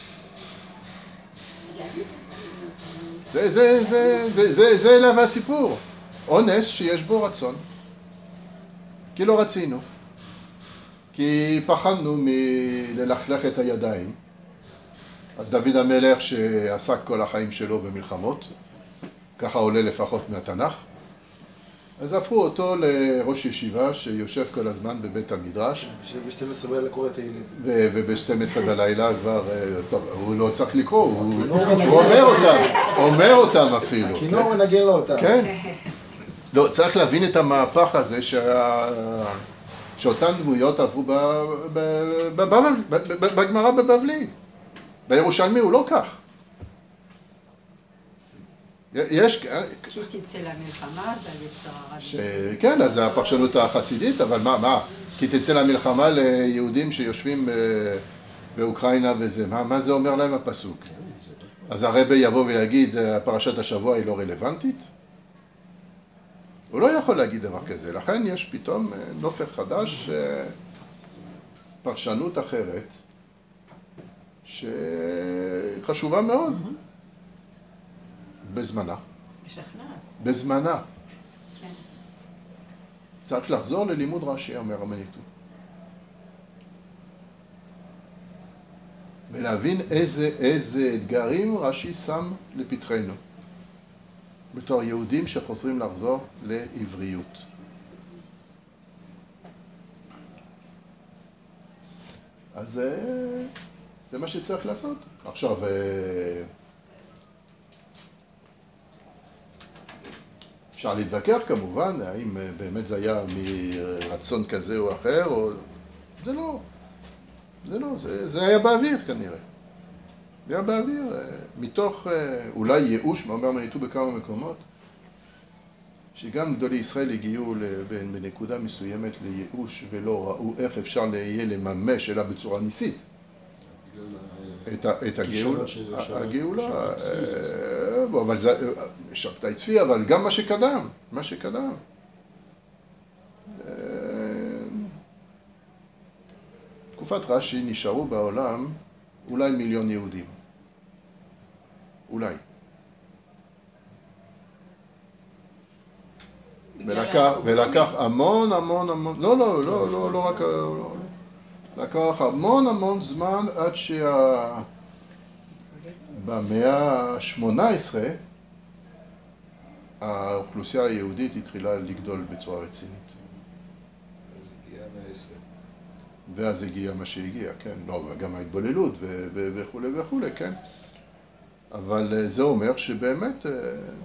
זה אליו הסיפור. אונס שיש בו רצון. כי לא רצינו. כי פחדנו מללכלך את הידיים. אז דוד המלך שעסק כל החיים שלו במלחמות, ככה עולה לפחות מהתנ"ך, אז הפכו אותו לראש ישיבה שיושב כל הזמן בבית המדרש. ב-12 בלילה קורא תהילים. וב-12 בלילה כבר, טוב, הוא לא צריך לקרוא, הוא אומר אותם אפילו. הכינור מנגן לו אותם. כן. לא, צריך להבין את המהפך הזה שאותן דמויות עברו בגמרא בבבלי. בירושלמי הוא לא כך. יש... כי תצא למלחמה, זה היצר הרע. כן, אז זה הפרשנות החסידית, אבל מה? כי תצא למלחמה ליהודים שיושבים באוקראינה וזה, מה זה אומר להם הפסוק? אז הרבי יבוא ויגיד, פרשת השבוע היא לא רלוונטית? הוא לא יכול להגיד דבר כזה, לכן יש פתאום נופך חדש, פרשנות אחרת, שחשובה מאוד. בזמנה. משכנעת. בזמנה. צריך לחזור ללימוד רש"י, אומר המניטו. ולהבין איזה אתגרים רש"י שם לפתחנו. בתור יהודים שחוזרים לחזור לעבריות. אז זה מה שצריך לעשות. עכשיו, אפשר להתווכח כמובן, האם באמת זה היה מרצון כזה או אחר, או... זה לא. זה היה באוויר כנראה. זה היה באוויר, מתוך אולי ייאוש, מה אומר מניטו בכמה מקומות, שגם גדולי ישראל הגיעו בנקודה מסוימת לייאוש ולא ראו איך אפשר יהיה לממש אלא בצורה ניסית. את הגאולה, אבל זה שבתאי צבי, אבל גם מה שקדם. תקופת רש"י נשארו בעולם אולי 1,000,000 יהודים. אולי. ולקח המון, לא רק... לקח המון זמן עד במאה ה-18 האוכלוסייה היהודית התחילה לגדול בצורה רצינית. אז הגיע המאה ה-20. ואז הגיע מה שהגיע, כן. לא, גם ההתבוללות וכו', כן. אבל זה אומר שבאמת... זאת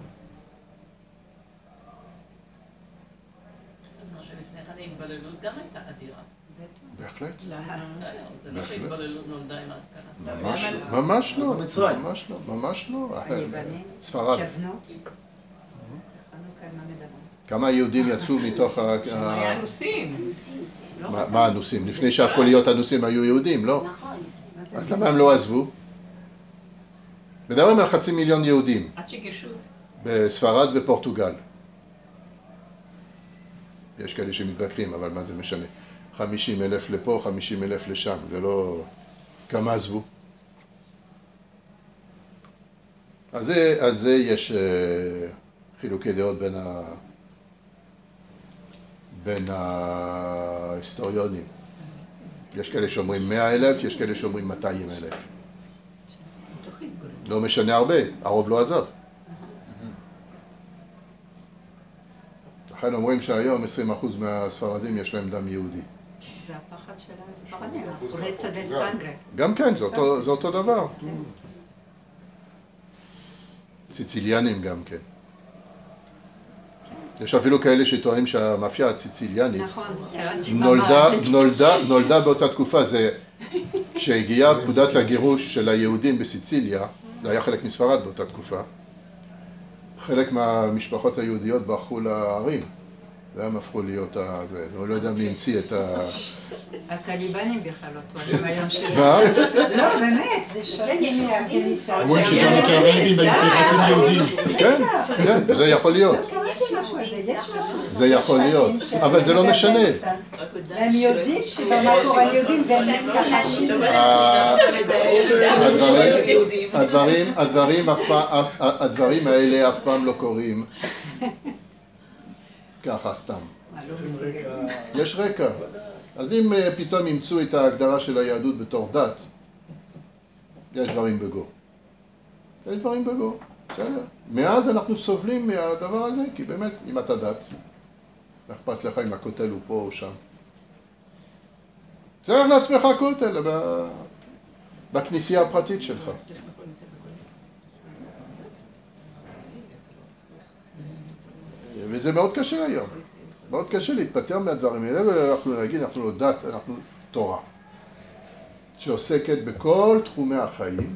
אומרת שלפני כן ההתבוללות גם הייתה אדירה. בהחלט. זה לא שהתבוללות נולדה עם ההשכלה. ממש לא. היוונים, ספרד. שבנו. כמה יהודים יצאו מתוך היה אנוסים. מה אנוסים? לפני שהפכו להיות אנוסים היו יהודים, לא? נכון. אז למה הם לא עזבו? מדברים על 500,000 יהודים. עד שגירשו. בספרד ופורטוגל. יש כאלה שמתווכחים, אבל מה זה משנה? 50,000 לפה, 50,000 לשם, זה לא... כמה עזבו? אז זה יש חילוקי דעות בין ההיסטוריונים. יש כאלה שאומרים 100,000, יש כאלה שאומרים 200,000. לא משנה הרבה, הרוב לא עזב. לכן אומרים שהיום 20% מהספרדים יש להם דם יהודי. זה הפחד של הספרדים, אולי צדל סנגרה. גם כן, זה אותו דבר. סיציליאנים גם כן. יש אפילו כאלה שטוענים שהמאפיה הסיציליאנית נולדה באותה תקופה. זה כשהגיעה פקודת הגירוש של היהודים בסיציליה, זה היה חלק מספרד באותה תקופה, חלק מהמשפחות היהודיות ברחו לערים, והם הפכו להיות זה, אני לא יודע מי המציא את הטליבנים בכלל לא טוענים היום שלו. מה? לא, באמת, זה שונה מהאפגניסטן. אומרים שגם את הרבים היו פרחים יהודים. כן, כן, זה יכול להיות. זה יכול להיות, אבל זה לא משנה. הם יודעים שבמקור הם יודעים והם הדברים האלה אף פעם לא קורים ככה סתם. יש רקע. אז אם פתאום ימצאו את ההגדרה של היהדות בתור דת, יש דברים בגו. יש דברים בגו, בסדר. מאז אנחנו סובלים מהדבר הזה, כי באמת, אם אתה דת, אכפת לך אם הכותל הוא פה או שם. צריך לעצמך כותל בכנסייה הפרטית שלך. וזה מאוד קשה היום. מאוד קשה להתפטר מהדברים האלה, ואנחנו נגיד, אנחנו לא דת, אנחנו תורה. שעוסקת בכל תחומי החיים.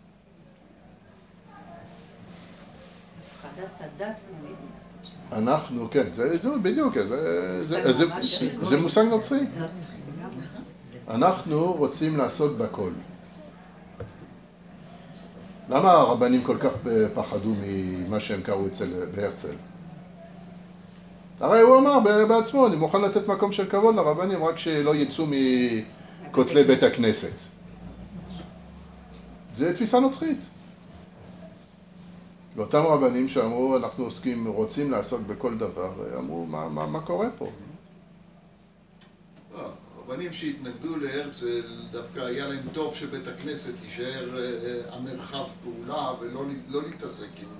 הפחדת הדת אנחנו, כן, זה בדיוק, זה מושג נוצרי. אנחנו רוצים לעשות בכל. למה הרבנים כל כך פחדו ממה שהם קראו בהרצל? הרי הוא אמר בעצמו, אני מוכן לתת מקום של כבוד לרבנים, רק שלא יצאו מכותלי בית הכנסת. זה תפיסה נוצרית. ואותם רבנים שאמרו, אנחנו רוצים לעסוק בכל דבר, אמרו, מה קורה פה? רבנים שהתנגדו להרצל, דווקא היה להם טוב שבית הכנסת יישאר המרחב פעולה ולא להתעסק עם...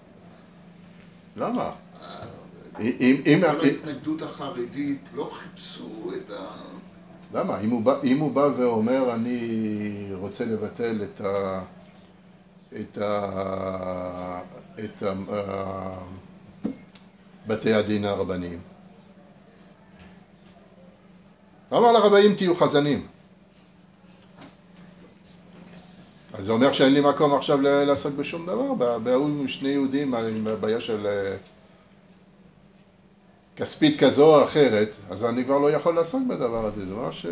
למה? כל ההתנגדות החרדית לא חיפשו את ה... למה? אם הוא בא ואומר, אני רוצה לבטל את בתי הדין הרבניים. אמר לרבנים תהיו חזנים. אז זה אומר שאין לי מקום עכשיו לעסוק בשום דבר. בהוא שני יהודים עם הבעיה של כספית כזו או אחרת, אז אני כבר לא יכול לעסוק בדבר הזה. זה ממש...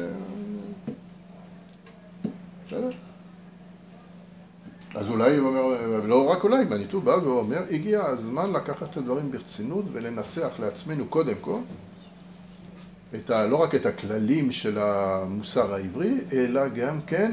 בסדר? אז אולי הוא אומר, לא רק אולי, מניטו בא ואומר, הגיע הזמן לקחת את הדברים ברצינות ולנסח לעצמנו קודם כל, לא רק את הכללים של המוסר העברי, אלא גם כן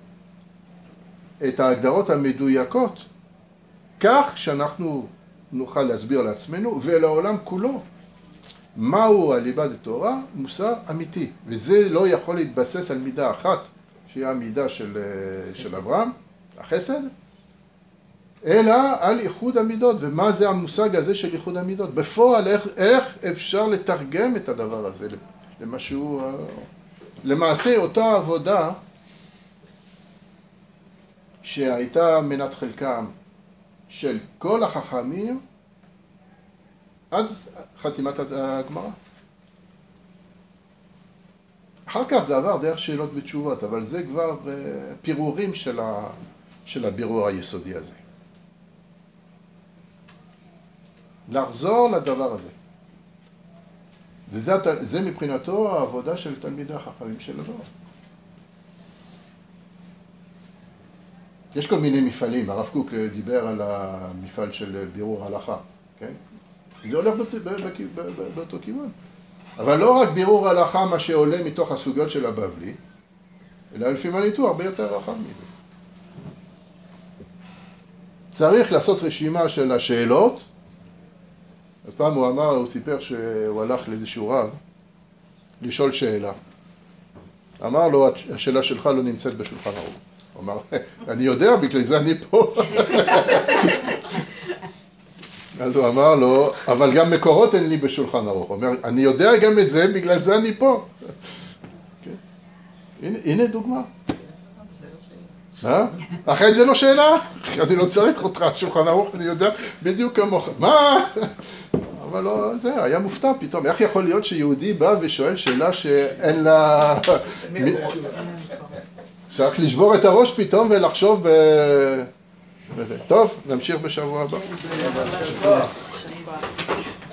את ההגדרות המדויקות, כך שאנחנו נוכל להסביר לעצמנו ולעולם כולו מהו הליבה דתורה, מוסר אמיתי. וזה לא יכול להתבסס על מידה אחת, שהיא המידה של אברהם, החסד, אלא על איחוד המידות. ומה זה המושג הזה של איחוד המידות? בפועל, איך אפשר לתרגם את הדבר הזה למשהו... למעשה, אותה עבודה שהייתה מנת חלקם של כל החכמים עד חתימת הגמרא. אחר כך זה עבר דרך שאלות ותשובות, אבל זה כבר פירורים של הבירור היסודי הזה. לחזור לדבר הזה. וזה מבחינתו העבודה של תלמידי החכמים של הדור. יש כל מיני מפעלים, הרב קוק דיבר על המפעל של בירור הלכה, כן? זה הולך באותו כיוון. אבל לא רק בירור הלכה מה שעולה מתוך הסוגיות של הבבלי, אלא לפעמים הניתוח הרבה יותר רחב מזה. צריך לעשות רשימה של השאלות. אז פעם הוא סיפר שהוא הלך לאיזשהו רב לשאול שאלה. אמר לו, השאלה שלך לא נמצאת בשולחן ערוך. הוא אמר, אני יודע, בגלל זה אני פה. אז הוא אמר לו, אבל גם מקורות אין לי בשולחן ערוך. הוא אומר, אני יודע גם את זה, בגלל זה אני פה. הנה דוגמה. אחרי זה לא שאלה, אני לא צריך אותך שולחן ערוך, אני יודע בדיוק כמוך. מה? אבל לא, זה היה מופתע פתאום. איך יכול להיות שיהודי בא ושואל שאלה שאין לה... צריך לשבור את הראש פתאום ולחשוב טוב, נמשיך בשבוע הבא. יישר כוח.